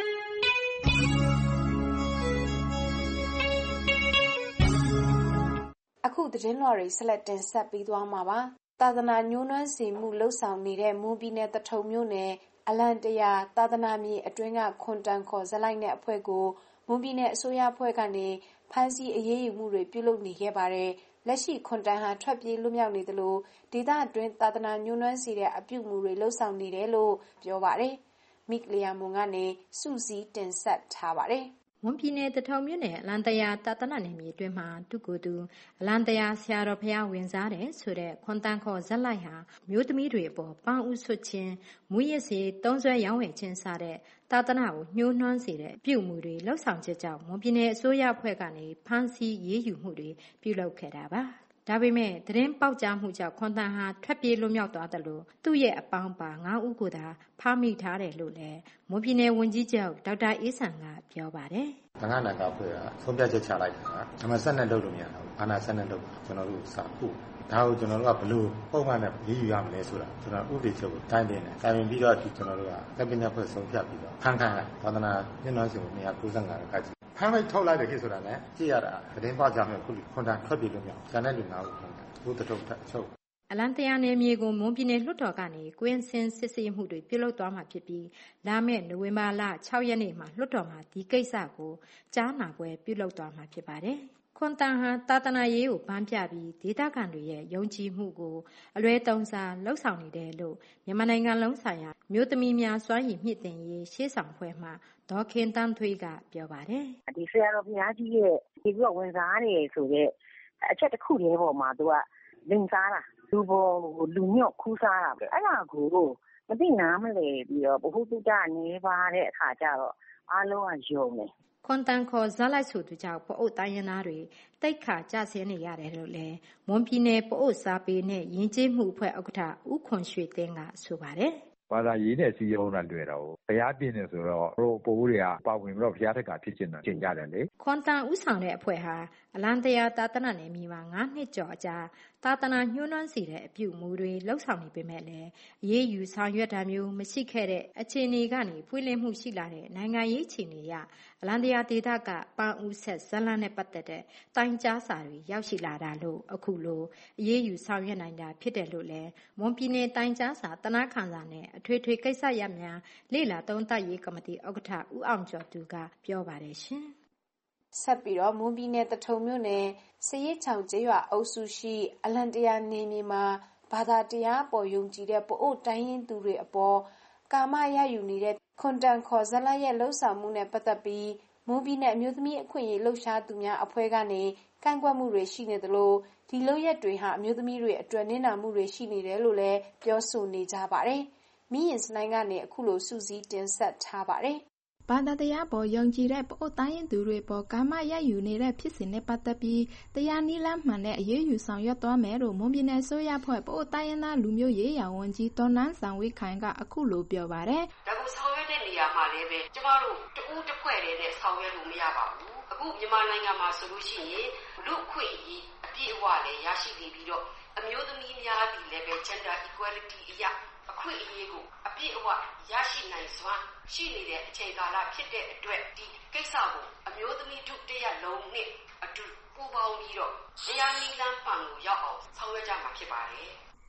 S17: ။အခုသတင်းလွှာတွေဆက်လက်တင်ဆက်ပေးသွားမှာပါ။သာသနာညှိုးနွမ်းစေမှုလှုပ်ဆောင်နေတဲ့မွန်ပြည်နယ်သထုံမြို့နယ်အလံတရာသာသနာမြေအတွင်းကခွန်တန်ခေါ်ဇလိုက်တဲ့အဖွဲ့ကိုမွန်ပြည်နယ်အစိုးရအဖွဲ့ကနေဖမ်းဆီးအရေးယူမှုတွေပြုလုပ်နေခဲ့ပါတယ်။လက်ရှိခွန်တန်ဟာထွက်ပြေးလွတ်မြောက်နေသလိုဒေသအတွင်းသာသနာညှိုးနွမ်းစေတဲ့အပြုအမူတွေလှုပ်ဆောင်နေတယ်လို့ပြောပါတယ်။မိကလျာမွန်ကနေစုစည်းတင်ဆက်ထားပါတယ်။
S2: မွန်ပြည်နယ်သထုံမြို့နယ်အလံတရာသာသနာနယ်မြေအတွင်းမှာသူကိုယ်သူအလံတရာဆရာတော်ဘုရားဝင်စားတယ်ဆိုတဲ့ခွန်တန်ခေါ်ဇက်လိုက်ဟာမျိုးသမီးတွေအပေါ်ပန်းဥဆွတ်ခြင်းမူရစ်စေသုံးဆွဲရောင်းဝယ်ခြင်းစတဲ့သာသနာကိုညှိုးနှွမ်းစေတဲ့အပြုအမူတွေလှုပ်ဆောင်ချက်ကြောင့်မွန်ပြည်နယ်အစိုးရအဖွဲ့ကနေဖမ်းဆီးရေးယူမှုတွေပြုလုပ်ခဲ့တာပါ။ဒါပေမဲ့သတင်းပေါက်ကြားမှုကြောင့်ခွန်တန်ဟာထွက်ပြေးလွတ်မြောက်သွားတယ်လို့သူ့ရဲ့အပေါင်းပါ9ဦးကိုသာဖမ်းမိထားတယ်လို့လည်းမွန်ပြည်နယ်ဝန်ကြီးချုပ်ဒေါက်တာအေးဆန်ကပြောပါတယ်
S20: ။သံဃာနာကဖွဲ့ကဆုံးဖြတ်ချက်ချလိုက်တာအမှဆက်နဲ့လုပ်လို့မရဘူး။အာဏာဆက်နဲ့လုပ်ကျွန်တော်တို့စာပို့ဒါကိုကျွန်တော်တို့ကဘလို့ပုံမှန်နဲ့ရေးယူရမလဲဆိုတာကျွန်တော်ဥပဒေချုပ်ကိုတိုင်းတင်တယ်။တိုင်းပြီးတော့ကျွန်တော်တို့ကကပညာဖွဲ့ဆုံးဖြတ်ပြီးတော့ဖမ်းခံလိုက်သာသနာညှိနှိုင်းစဉ်295ကဖမ်းလိုက်ထုတ်လိုက်တယ်ဖြစ်ဆိုတာနဲ့ကြည့်ရတာသတင်းပေါက်ကြားမဲ့ခုခွန်တန်ထွက်ပြေးလို့မြောက်ကျန်တဲ့လူ9ဦးခွန်တန်ဘုဒ္ဓထုတ်ချုပ်
S2: အလံတရာနယ်မြေကိုမွန်ပြည်နယ်လွှတ်တော်ကနေကွင်းစင်စစ်ဆေးမှုတွေပြုလုပ်သွားမှာဖြစ်ပြီးလာမယ့်နိုဝင်ဘာလ6ရက်နေ့မှာလွှတ်တော်မှာဒီကိစ္စကိုကြားနာပွဲပြုလုပ်သွားမှာဖြစ်ပါတယ်။ခွန်တန်ဟာသာသနာရေးကိုဗန်းပြပြီးဒေသခံတွေရဲ့ယုံကြည်မှုကိုအလွဲသုံးစားလှုပ်ဆောင်နေတယ်လို့မြန်မာနိုင်ငံလုံးဆိုင်ရာမြို့သမီးများစွမ်းရည်မြင့်တင်ရေးရှေ့ဆောင်ဖွဲ့မှဒေါ်ခင်တန်းထွေးကပြောပါတယ်
S21: ။ဒီဆရာတော်ဘုရားကြီးရဲ့ဒီကဝင်စားနေဆိုတဲ့အချက်တစ်ခုတည်းပေါ်မှာသူကလင်စားတာလူပေါ်လူညော့ခူးစားတာပဲအဲ့ဒါကိုမသိနားမလဲပြီးတော့ဘုဟုတုတနေပါတဲ့အခါကျတော့အားလုံးကယုံတယ်
S2: ခွန်တန်ခေါ်ဇက်လိုက်ဆိုသူကြောင့်ပအို့တိုင်းရင်းသားတွေတိတ်ခါကြဆင်းနေရတယ်လို့လည်းမွန်ပြည်နယ်ပအို့စာပေနဲ့ယဉ်ကျေးမှုအဖွဲ့ဥက္ကဋ္ဌဦးခွန်ရွှေသိန်းကဆိုပါတယ်
S22: ဘာသာရေးနဲ့စီးရုံးတာတွေ့တာကိုဘုရားပြင်းနေဆိုတော့တို့ပိုးတွေကပါဝင်ပြီးတော့ဘုရားထက်ကဖြစ်ကျင်တာကျင်ကြတယ်လေ
S2: ခွန်တန်ဦးဆောင်တဲ့အဖွဲ့ဟာအလံတရာသာသနာနယ်မြေမှာ9နှစ်ကျော်အကြာသာသနာညှိုးနှွမ်းစေတဲ့အပြုအမူတွေလှုပ်ဆောင်နေပေမဲ့လည်းအရေးယူဆောင်ရွက်တာမျိုးမရှိခဲ့တဲ့အခြေအနေကနေဖွင့်လှစ်မှုရှိလာတဲ့နိုင်ငံရေးအခြေအနေရအလံတရာဒေသကပန်းဦးဆက်ဇလန်းနဲ့ပတ်သက်တဲ့တိုင်ကြားစာတွေရောက်ရှိလာတာလို့အခုလိုအရေးယူဆောင်ရွက်နိုင်တာဖြစ်တယ်လို့လည်းမွန်ပြည်နယ်တိုင်ကြားစာတနာခံစာနဲ့အထွေထွေကိစ္စရပ်များလေ့လာသုံးသပ်ရေးကော်မတီဥက္ကဋ္ဌဦးအောင်ကျော်သူကပြောပါတယ်ရှင်
S17: ဆက်ပြီးတော့မွန်ပြည်နယ်သထုံမြို့နယ်စရိတ်ချောင်ကျေးရွာအုပ်စုရှိအလံတရာနေမြေမှာဘာသာတရားပေါ်ယုံကြည်တဲ့ပအို့တိုင်းရင်းသူတွေအပေါ်ကာမရယူနေတဲ့ခွန်တန်ခေါ်ဇလရဲ့လှုပ်ဆောင်မှုနဲ့ပတ်သက်ပြီးမွန်ပြည်နယ်အမျိုးသမီးအခွင့်အရေးလှုပ်ရှားသူများအဖွဲ့ကနေကန့်ကွက်မှုတွေရှိနေသလိုဒီလုပ်ရက်တွေဟာအမျိုးသမီးတွေအတွက်နစ်နာမှုတွေရှိနေတယ်လို့လည်းပြောဆိုနေကြပါတယ်။မိရင်စနိုင်ကနေအခုလိုစုစည်းတင်ဆက်ထားပါတယ်။
S16: ဘာသာတရားပေါ်ယုံကြည်တဲ့ပအို့တိုင်းရင်သူတွေပေါ်ကာမရယူနေတဲ့ဖြစ်စဉ်နဲ့ပတ်သက်ပြီးတရားနည်းလမ်းမှန်တဲ့အရေးယူဆောင်ရွက်သွားမယ်လို့မွန်ပြည်နယ်ဆိုရဖွဲ့ပအို့တိုင်းရင်းသားလူမျိုးရေးရာဝန်ကြီးဒေါ်နန်းဆောင်ဝိခိုင်ကအခုလိုပြောပါတယ်
S23: ။ဒါကိုဆောင်ရွက်တဲ့နေရာမှာလည်းပဲကျမတို့တဦးတစ်ဖွဲ့တည်းနဲ့ဆောင်ရွက်လို့မရပါဘူး။အခုမြန်မာနိုင်ငံမှာဆိုလို့ရှိရင်လူ့အခွင့်အရေးအပြည့်အဝလည်းရရှိနေပြီးတော့အမျိုးသမီးများသည်လည်းပဲ gender equality အရာအခွင့်အရေးကိုအပြည့်အဝရရှိနိုင်စွာရှိနေတဲ့အချိန်ကာလဖြစ်တဲ့အတွက်ဒီကိစ္စကိုအမျိုးသမီးထုတရက်လုံးနဲ့အတူပူးပေါင်းပြီးတော့တရားနည်းလမ်းမှန်ကိုရောက်အောင်ဆောင်ရွက်ကြမှာဖြစ်ပါတယ်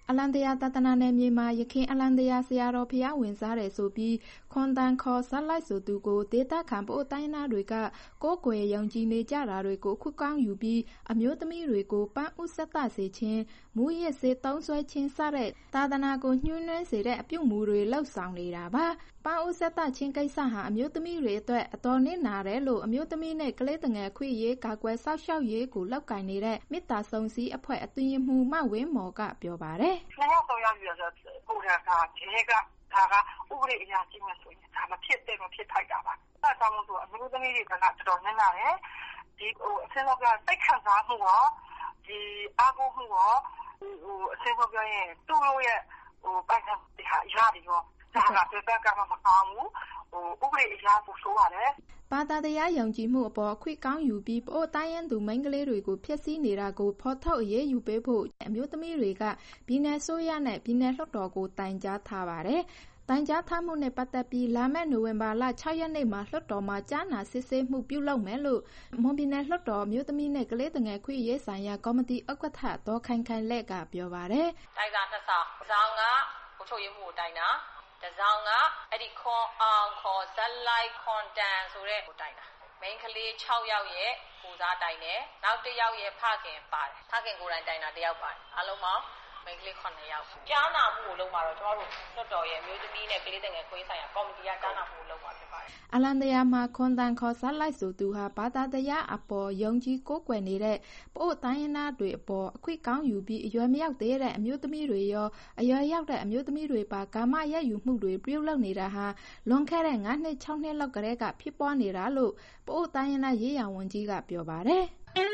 S16: အလံတရားသာသနာနယ်မြေမှာယခင်အလံတရားဆရာတော်ဘုရားဝင်စားတယ်ဆိုပြီးခွန်တန်ခေါ်ဇက်လိုက်ဆိုသူကိုဒေသခံပအို့တိုင်းသားတွေကကိုးကွယ်ယုံကြည်နေကြတာတွေကိုခုကောင်းယူပြီးအမျိုးသမီးတွေကိုပန်းဥဆက်သစေခြင်းမူရစ်စေသုံးဆွဲခြင်းစတဲ့သာသနာကိုညှိုးနှွမ်းစေတဲ့အပြုအမူတွေလှုပ်ဆောင်နေတာပါပန်းဥဆက်သခြင်းကိစ္စဟာအမျိုးသမီးတွေအတွက်အတော်နစ်နာတယ်လို့အမျိုးသမီးနဲ့ကလေးငယ်ခွင့်ရေးကာကွယ်စောင့်ရှောက်ရေးကိုလောက်ကင်နေတဲ့မေတ္တာဆုံးစည်းအဖွဲ့အတွင်းမှူးမဝင်းမော်ကပြောပါတယ်
S1: 2 ယောက် 3 ယောက်ယူရဆိုပုံစံကဒီကဒါကဥပဒေအရာရှိမှဆိုရင်ဒါမဖြစ်တဲ့မဖြစ်ထိုက်တာပါအဲဒါကြောင့်မို့အမျိုးသမီးတွေကတော်တော်နစ်နာတယ်ဒီအစင်းတော့ကစိတ်ခံစားမှုရောဒီအားကိုးမှုရောအစင်းတော့ပြောရင်သူ့ရဲ့ပိုင်ဆိုင်တဲ့ဟာရတယ်ရောဒါကဘယ်ကမှမကောင်းဘူးဥပဒေအရာကိုဆိုရတယ်
S16: ဘာသာတရားယုံကြည်မှုအပေါ်အခွင့်ကောင်းယူပြီးပအို့တိုင်းရင်းသူမိန်းကလေးတွေကိုဖျက်ဆီးနေတာကိုဖော်ထုတ်အရေးယူပေးဖို့အမျိုးသမီးတွေကပြည်내ဆိုရနဲ့ပြည်내လွှတ်တော်ကိုတိုင်ကြားထားပါတယ်။တိုင်ကြားထားမှုနဲ့ပတ်သက်ပြီးလာမယ့်နိုဝင်ဘာလ 6 ရက်နေ့မှာလွှတ်တော်မှာကြားနာစစ်ဆေးမှုပြုလုပ်မယ်လို့မွန်ပြည်နယ်လွှတ်တော်အမျိုးသမီးနဲ့ကလေးငယ်ခွင့်ရေးဆိုင်ရာကော်မတီဥက္ကဋ္ဌဒေါ်ခိုင်ခိုင်လက်ကပြောပါတယ်
S4: ။တိုင်စာ2စောင်။စောင်ကအုပ်ချုပ်ရေးမှုကိုတိုင်တာတစောင်ကအဲ့ဒီခွန်အောင်ခေါ်ဇက်လိုက်ခွန်တန်ဆိုတဲ့ကိုတိုင်တာမိန်းကလေး6ယောက်ရဲ့ကိုစားတိုင်တယ်နောက်1ယောက်ရဲ့ဖခင်ပါတယ်ဖခင်ကိုယ်တိုင်တိုင်တာ1ယောက်ပါတယ်အလုံးပေါင်းမိန်းကလေး9ယောက်ကြားနာမှုကိုလုပ်မှာတော့ကျွန်တော်တို့လွှတ်တော်ရဲ့အမျိုးသမီးနဲ့ကလေးငယ်ခွင့်ဆိုင်ရာကော်မတီကကြားနာမှုကိုလုပ်မှာဖြစ်ပါတယ်
S16: အလံတရားမှာခွန်တန်ခေါ်ဇက်လိုက်ဆိုသူဟာဘာသာတရားအပေါ်ယုံကြည်ကိုးကွယ်နေတဲ့ပအို့တိုင်းရင်းသားတွေအပေါ်အခွင့်ကောင်းယူပြီးအရွယ်မရောက်သေးတဲ့အမျိုးသမီးတွေရောအရွယ်ရောက်တဲ့အမျိုးသမီးတွေပါကာမရယူမှုတွေပြုလုပ်နေတာဟာလွန်ခဲ့တဲ့9နှစ်6နှစ်လောက်ကတည်းကဖြစ်ပွားနေတာလို့ပအို့တိုင်းရင်းသားရေးရာဝန်ကြီးကပြောပါတယ်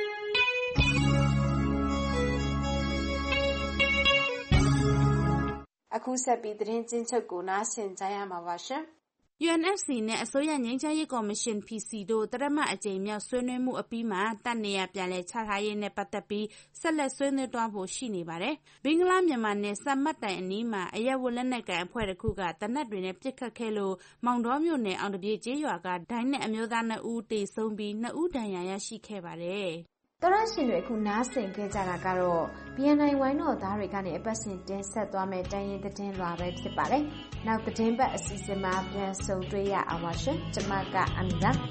S17: အခုဆက်ပြီးသတင်းချင်းချုပ်ကိုနားဆင်ကြရမှာပါရှင်
S18: ။ UNFC နဲ့အစိုးရငြိမ်းချမ်းရေးကော်မရှင် PC တို့တရမအကြိမ်မြောက်ဆွေးနွေးမှုအပြီးမှာတပ်နေရပြန်လည်ချထားရေးနဲ့ပတ်သက်ပြီးဆက်လက်ဆွေးနွေးသွားဖို့ရှိနေပါတယ်။ဘင်္ဂလားမြန်မာနယ်စပ်မှတ်တိုင်အနီးမှာအရက်ဝလက်နက်ကန်အဖွဲ့တစ်ခုကတနက်တွေနဲ့ပစ်ခတ်ခဲ့လို့မောင်တော်မြို့နယ်အောင်တပြေကျေးရွာကဒိုင်းနဲ့အမျိုးသား2ဦးတေဆုံးပြီး2ဦးဒဏ်ရာရရှိခဲ့ပါတယ်။
S17: တော်ရရှင်တွေအခုနားဆင်ခဲ့ကြတာကတော့ BNI ဝိုင်းတော်သားတွေကနေအပတ်စဉ်တင်ဆက်သွားမယ့်တိုင်းရင်းသတင်းလွှာပဲဖြစ်ပါတယ်။နောက်သတင်းပတ်အစီအစဉ်မှာပြန်ဆုံတွေ့ရအောင်ပါရှင်။ကျွန်မကအမီပါ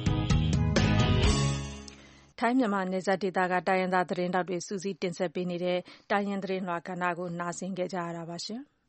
S2: ။ထိုင်းမြန်မာနယ်စပ်ဒေသကတိုင်းရင်းသားသတင်းတောက်တွေစူးစီးတင်ဆက်ပေးနေတဲ့တိုင်းရင်းသတင်းလွှာကဏ္ဍကိုနားဆင်ခဲ့ကြရတာပါရှင်။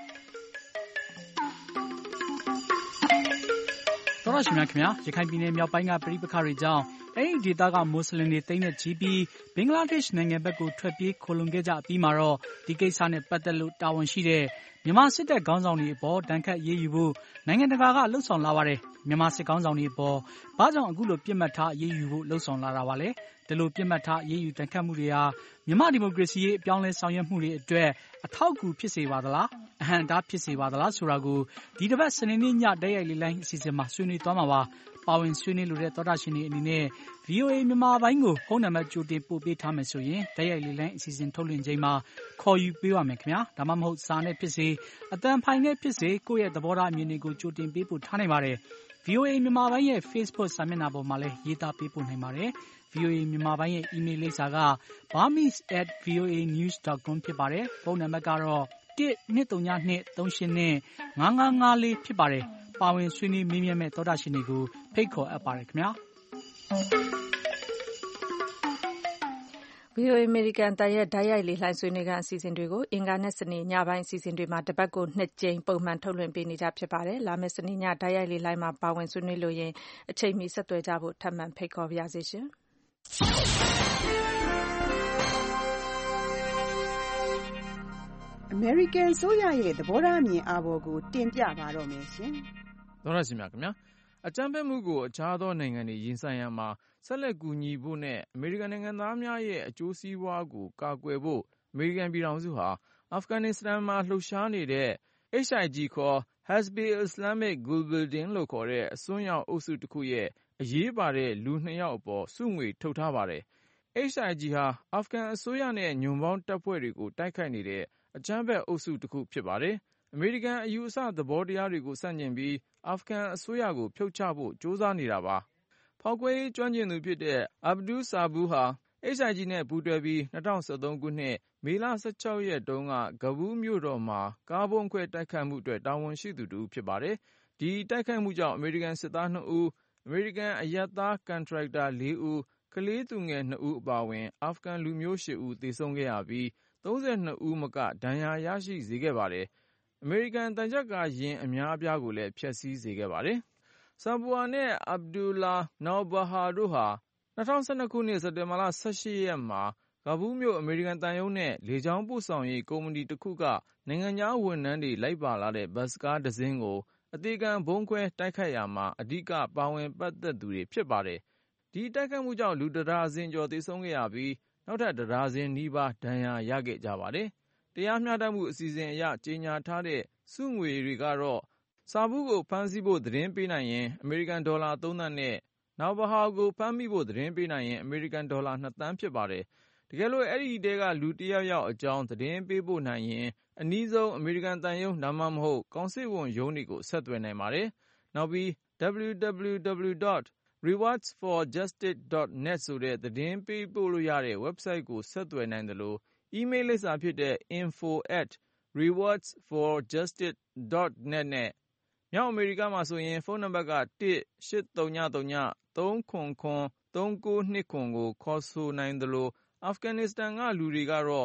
S9: တော်ရရှိမြခင်ဗျာရခိုင်ပြည်နယ်မြောက်ပိုင်းကပြည်ပခါတွေကြောင့်အဲ့ဒီဒေသကမွတ်စလင်တွေတိမ့်နဲ့ကြီးပြီးဘင်္ဂလားဒေ့ရှ်နိုင်ငံဘက်ကိုထွက်ပြေးခိုလုံခဲ့ကြအပြီးမှာတော့ဒီကိစ္စနဲ့ပတ်သက်လို့တာဝန်ရှိတဲ့မြန်မာစစ်တပ်ခေါင်းဆောင်တွေအပေါ်တန်ခတ်ရေးယူဖို့နိုင်ငံတကာကလှုံ့ဆော်လာပါတယ်မြန်မာစစ်ခေါင်းဆောင်တွေအပေါ်ဘာကြောင့်အခုလိုပြစ်မှတ်ထားရေးယူဖို့လှုံ့ဆော်လာတာပါလဲဒီလိုပြစ်မှတ်ထားရေးယူတန်ခတ်မှုတွေဟာမြန်မာဒီမိုကရေစီရေးအပြောင်းလဲဆောင်ရွက်မှုတွေအတွက်အထောက်အကူဖြစ်စေပါသလားအဟန့်အတားဖြစ်စေပါသလားဆိုတာကိုဒီတစ်ပတ်စနေနေ့ညတိုက်ရိုက်လေးလိုင်းအစီအစဉ်မှာဆွေးနွေးသွားမှာပါပါဝင်ဆွေးနွေးလိုတဲ့သောတာရှင်တွေအနေနဲ့ VOA မြန်မာပိုင်းကိုဖုန်းနံပါတ်ကြိုတင်ပို့ပေးထားမယ်ဆိုရင်တိုက်ရိုက်လေးလိုင်းအစီအစဉ်ထုတ်လွှင့်ချိန်မှာခေါ်ယူပေးပါမယ်ခင်ဗျာဒါမှမဟုတ်စာနဲ့ဖြစ်စေအတန်ဖိုင်နဲ့ဖြစ်စေကိုယ့်ရဲ့သဘောထားအမြင်တွေကိုကြိုတင်ပေးပို့ထားနိုင်ပါတယ် VOA မြန်မာပိုင်းရဲ့ Facebook စာမျက်နှာပေါ်မှာလည်းရေးသားပေးပို့နိုင်ပါတယ် VOA မြန်မာပိုင်းရဲ့ email လိပ်စာက burmese@voanews.com ဖြစ်ပါတယ်ဖုန်းနံပါတ်ကတော့1-202-38-5554ဖြစ်ပါတယ်ပါဝင်ဆွေးနွေးမေးမြန်းမဲ့သောတာရှင်တွေကိုဖိတ်ခေါ်အပ်ပါတယ်ခင်ဗျာ
S2: VOA American တရဲ့ဓာတ်ရိုက်လေလှိုင်းဆွေးနွေးခန်းအစီအစဉ်တွေကိုအင်္ဂါနဲ့စနေညပိုင်းအစီအစဉ်တွေမှာတစ်ပတ်ကို2ကြိမ်ပုံမှန်ထုတ်လွှင့်ပေးနေကြဖြစ်ပါတယ်။လာမယ့်စနေညဓာတ်ရိုက်လေလှိုင်းမှာပါဝင်ဆွေးနွေးလို့ရင်အချိန်မီဆက်သွယ်ကြဖို့ထပ်မံဖိတ်ခေါ်ပါရစေရှင်။
S14: အမေရိကန်ဆိုရရဲ့သဘောထားအမြင်အာဘော်ကိုတင်ပြပါတော့မယ်ရှင်
S24: ။သောရရှိမြခင်ဗျာအကြမ်းဖက်မှုကိုအခြားသောနိုင်ငံတွေရင်ဆိုင်ရမှာဆက်လက်ကူညီဖို့နဲ့အမေရိကန်နိုင်ငံသားများရဲ့အကျိုးစီးပွားကိုကာကွယ်ဖို့အမေရိကန်ပြည်ထောင်စုဟာအာဖဂန်နစ္စတန်မှာလှုပ်ရှားနေတဲ့ HIG ခေါ် Hezbollah Islamic Gul Building လို့ခေါ်တဲ့အစွန်းရောက်အုပ်စုတစ်ခုရဲ့အရေးပါတဲ့လူ2ယောက်အပေါ်စုငွေထုတ်ထားပါတယ်။ HIG ဟာအာဖဂန်အစိုးရနဲ့ညွန့်ပေါင်းတပ်ဖွဲ့တွေကိုတိုက်ခိုက်နေတဲ့အကြမ်းဖက်အုပ်စုတစ်ခုဖြစ်ပါတယ်။အမေရိကန်အယူအဆသဘောတရားတွေကိုဆန့်ကျင်ပြီးအာဖဂန်အစိုးရကိုဖြုတ်ချဖို့ကြိုးစားနေတာပါ။ဖောက်ခွဲရေးကျွမ်းကျင်သူဖြစ်တဲ့ Abdul Sabu ဟာ HIG နဲ့ပူးတွဲပြီး2013ခုနှစ်မေလ16ရက်တုန်းကကဘူးမြို့တော်မှာကားဘုံခွဲတိုက်ခိုက်မှုအတွက်တာဝန်ရှိသူတူဖြစ်ပါတယ်။ဒီတိုက်ခိုက်မှုကြောင့်အမေရိကန်စစ်သား2ဦးအမေရိကန်အရပ်သားကန်ထရိုက်တာ4ဦးကလေးသူငယ်2ဦးအပါအဝင်အာဖဂန်လူမျိုး8ဦးသေဆုံးခဲ့ရပြီး32ဦးမကဒဏ်ရာရရှိစေခဲ့ပါတယ်။အမေရိကန်တန်ကြပ်ကာယာဉ်အများအပြားကိုလည်းဖျက်ဆီးစေခဲ့ပါတယ်။ဆာဘူအာနဲ့အဗ်ဒူလာနော်ဘာဟာတို့ဟာ2012ခုနှစ်စက်တင်ဘာလ18ရက်မှာကာဘူးမြို့အမေရိကန်တန်ယုံနဲ့လေကြောင်းပို့ဆောင်ရေးကုမ္ပဏီတစ်ခုကနိုင်ငံခြားဝန်ထမ်းတွေလိုက်ပါလာတဲ့ဘတ်စ်ကားတစ်စင်းကိုအသေခံဗုံးခွဲတိုက်ခိုက်ရာမှာအဓိကပါဝင်ပတ်သက်သူတွေဖြစ်ပါတယ်။ဒီတိုက်ခိုက်မှုကြောင့်လူတစ်ဒါဇင်ကျော်သေဆုံးခဲ့ရပြီးနောက်ထပ်တစ်ဒါဇင်နီးပါးဒဏ်ရာရခဲ့ကြပါတယ်။တရားမျှတမှုအစီအစဉ်အရကြေညာထားတဲ့စုငွေတွေကတော့ဆာဘူးကိုဖမ်းဆီးဖို့သတင်းပေးနိုင်ရင်အမေရိကန်ဒေါ်လာ3သန်းနဲ့နောက်ဘာဟာကိုဖမ်းမိဖို့သတင်းပေးနိုင်ရင်အမေရိကန်ဒေါ်လာ2သန်းဖြစ်ပါတယ်။တကယ်လို့အဲ့ဒီတဲကလူတစ်ယောက်အကြောင်းသတင်းပေးဖို့နိုင်ရင်အနည်းဆုံးအမေရိကန်တန်ယုံဒါမှမဟုတ်ကောင်စစ်ဝန်ရုံးတွေကိုဆက်သွယ်နိုင်ပါတယ်။နောက်ပြီး www.rewardsforjustice.net ဆိုတဲ့သတင်းပေးပို့လို့ရတဲ့ website ကိုဆက်သွယ်နိုင်တယ်လို့ email လိပ်စာဖြစ်တဲ့ info@rewardsforjustice.net နဲ့မြောက်အမေရိကမှာဆိုရင်ဖုန်းနံပါတ်က 1-800-399-3929 ကိုခေါ်ဆိုနိုင်တယ်လို့အာဖဂန်နစ္စတန်ကလူတွေကတော့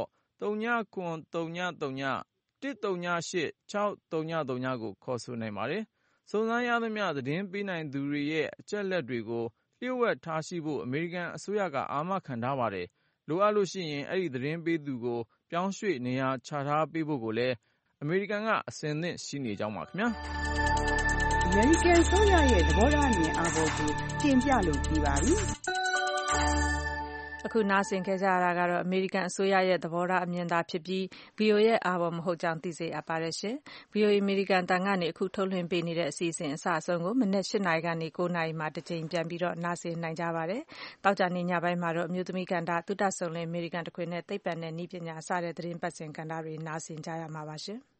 S24: 39-303-108-600ကိုခေါ်ဆိုနိုင်ပါတယ်။စုံစမ်းရသမျှသတင်းပေးနိုင်သူတွေရဲ့အချက်လက်တွေကိုလျှို့ဝှက်ထားရှိဖို့အမေရိကန်အစိုးရကအာမခံထားပါတယ်။လိုအပ်လို့ရှိရင်အဲ့ဒီသတင်းပေးသူကိုပြောင်းရွှေ့နေရာချထားပေးဖို့ကိုလည်းအမေရိကန်ကအဆင်သင့်ရှိနေကြောင်းပါခင်ဗျာ။
S14: အမေရိကန်အစိုးရရဲ့သဘောထားအမြင်အာဘော်ကိုတင်ပြလို့ပြီးပါပြီ။
S2: အခုနားဆင်ခဲ့ကြရတာကတော့အမေရိကန်အစိုးရရဲ့သဘောထားအမြင်သာဖြစ်ပြီး VOA ရဲ့အာဘော်မဟုတ်ကြောင်းသိစေရပါတယ်ရှင်။ VOA အမေရိကန်တန်ကနေအခုထုတ်လွှင့်ပေးနေတဲ့အစီအစဉ်အစအဆုံးကိုမနက်8:00 နာရီကနေ9:00 နာရီမှာတစ်ချိန်ပြန်ပြီးတော့နားဆင်နိုင်ကြပါတယ်။တောက်ကြနေညပိုင်းမှာတော့အမျိုးသမီးကဏ္ဍသုတဆုံလင်အမေရိကန်တခွင်နဲ့သိပ္ပံနဲ့နည်းပညာစတဲ့သတင်းပတ်စဉ်ကဏ္ဍတွေနားဆင်ကြရမှာပါရှင်။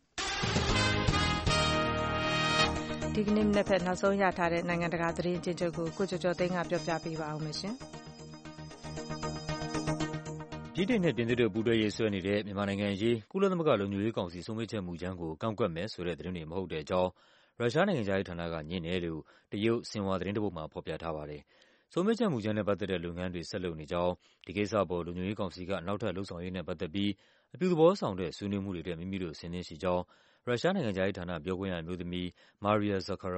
S2: ဒီကနေ့မနေ့ဖက်နောက်ဆုံးရထားတဲ့နိုင်ငံတကာသတင်းအကျဉ်းချုပ်ကိုကိုကျော်ကျော်သိန်းကပြောပြပေးပါအောင်ရှင်။
S3: ဗြိတိန်နဲ့ပြင်သစ်တို့ပူးတွဲရေးဆွဲနေတဲ့မြန်မာနိုင်ငံအရေးကုလသမဂ္ဂလုံခြုံရေးကောင်စီဆုံးဖြတ်ချက်မူကြမ်းကိုကန့်ကွက်မယ်ဆိုတဲ့သတင်းတွေမဟုတ်တဲ့အကြောင်းရုရှားနိုင်ငံခြားရေးဌာနကညင်းတယ်လို့တရုတ်ဆင်ဟွာသတင်းတစ်ပုဒ်မှာဖော်ပြထားပါတယ်။ဆုံးဖြတ်ချက်မူကြမ်းနဲ့ပတ်သက်တဲ့လုပ်ငန်းတွေဆက်လုပ်နေကြောင်းဒီကိစ္စပေါ်လုံခြုံရေးကောင်စီကနောက်ထပ်လှုပ်ဆောင်ရေးနဲ့ပတ်သက်ပြီးအပြုသဘောဆောင်တဲ့ဆွေးနွေးမှုတွေအတွက်မိမိတို့အဆင်သင့်ရှိကြောင်းရုရှားနိုင်ငံခြားရေးဌာနပြောခွင့်ရအမျိုးသမီး Maria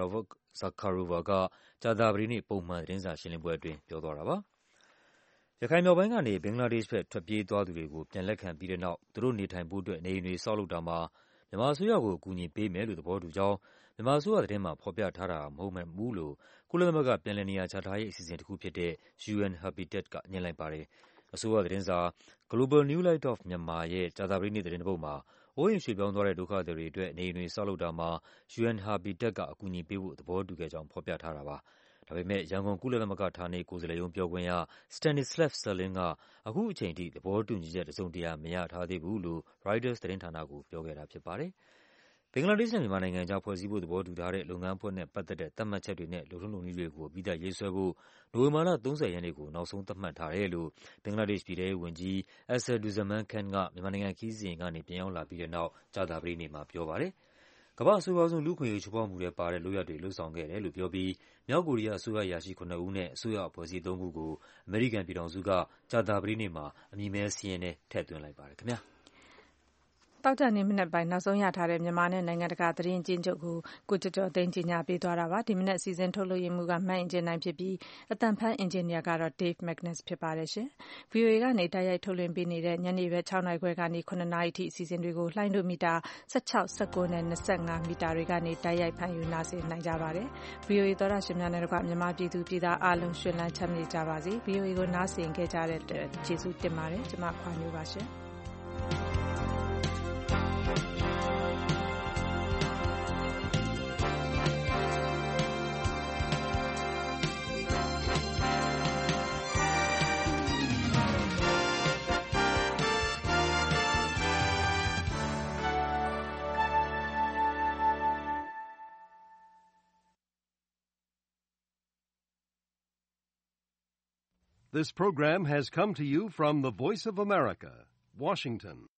S3: Zakharova ကကြာသပတေးနေ့ပုံမှန်သတင်းစာရှင်းလင်းပွဲအတွင်းပြောသွားတာပါ။ရခိုင်မြောက်ပိုင်းကနေဘင်္ဂလားဒေ့ရှ်ဘက်ထွက်ပြေးသွားသူတွေကိုပြန်လက်ခံပြီးတဲ့နောက်သူတို့နေထိုင်ဖို့အတွက်နေအိမ်တွေဆောက်လုပ်တာမှာမြန်မာအစိုးရကိုအကူအညီပေးမယ်လို့သဘောတူကြောင်းမြန်မာအစိုးရသတင်းမှာဖော်ပြထားတာမဟုတ်ဘူးလို့ကုလသမဂ္ဂပြန်လည်နေရာချထားရေးအစီအစဉ်တစ်ခုဖြစ်တဲ့ UN Habitat ကညွှန်လိုက်ပါတယ်။အစိုးရသတင်းစာ Global New Light of Myanmar ရဲ့ကြာသပတေးနေ့သတင်းတစ်ပုဒ်မှာအိုးအိမ်ရွှေ့ပြောင်းသွားတဲ့ဒုက္ခသည်တွေအတွက်နေအိမ်တွေဆောက်လုပ်တာမှာ UN Habitat ကအကူအညီပေးဖို့သဘောတူခဲ့ကြောင်းဖော်ပြထားတာပါ။ဒါပေမဲ့ရန်ကုန်ကုလသမဂ္ဂဌာနေကိုယ်စားလှယ်ရုံးပြောခွင့်ရ Stanislav Selin ကအခုအချိန်ထိသဘောတူညီချက်တစ်စုံတရာမရထားသေးဘူးလို့ Reuters သတင်းဌာနကိုပြောခဲ့တာဖြစ်ပါတယ်။ဘင်္ဂလားဒေ့ရှ်နဲ့မြန်မာနိုင်ငံကြားဖွဲ့စည်းဖို့သဘောတူထားတဲ့လုပ်ငန်းအဖွဲ့နဲ့ပတ်သက်တဲ့သတ်မှတ်ချက်တွေနဲ့လုပ်ထုံးလုပ်နည်းတွေကိုအပြီးသတ်ရေးဆွဲဖို့နိုဝင်ဘာလ30ရက်နေ့ကိုနောက်ဆုံးသတ်မှတ်ထားတယ်လို့ဘင်္ဂလားဒေ့ရှ်ပြည်ထဲရေးဝန်ကြီး Asaduzzaman Khan ကမြန်မာနိုင်ငံခရီးစဉ်ကနေပြန်ရောက်လာပြီးတဲ့နောက်ကြာသပတေးနေ့မှာပြောပါတယ်။ကမ္ဘာ့အဆိုးရွားဆုံးလူ့အခွင့်အရေးချိုးဖောက်မှုတွေပါတဲ့လုပ်ရပ်တွေလုပ်ဆောင်ခဲ့တယ်လို့ပြောပြီးမြောက်ကိုရီးယားအစိုးရအရာရှိ9ဦးနဲ့အစိုးရအဖွဲ့အစည်း3ခုကိုအမေရိကန်ပြည်ထောင်စုကကြာသပတေးနေ့မှာအမည်မဲစာရင်းနဲ့ထည့်သွင်းလိုက်ပါတယ်ခင်ဗျာ။
S2: တောက်ကြနေမနက်ပိုင်းနောက်ဆုံးရထားတဲ့မြန်မာနဲ့နိုင်ငံတကာသတင်းအကျဉ်းချုပ်ကိုကိုကျော်ကျော်သိန်းကြီးညာပေးသွားတာပါဒီမနက်စီစဉ်ထုတ်လွှင့်ရမှုကမတ်အင်ဂျင်နိုင်ဖြစ်ပြီးအတန်ဖန်အင်ဂျင်နီယာကတော့ Dave Magnus ဖြစ်ပါတယ်ရှင် VOA ကနေတိုက်ရိုက်ထုတ်လွှင့်ပေးနေတဲ့ညနေဘက်6နာရီခွဲကနေ9နာရီအထိအစီအစဉ်တွေကိုလှိုင်းဒိုမီတာ16 19နဲ့25မီတာတွေကနေတိုက်ရိုက်ဖန်ယူနားဆင်နိုင်ကြပါတယ် VOA သောတာရှင်များနဲ့တော့မြန်မာပြည်သူပြည်သားအားလုံးရှင်လန်းချမ်းမြေ့ကြပါစေ VOA ကိုနားဆင်ခဲ့ကြတဲ့ကျေးဇူးတင်ပါတယ်ကျွန်မခွာမျိုးပါရှင်
S5: This program has come to you from the Voice of America, Washington.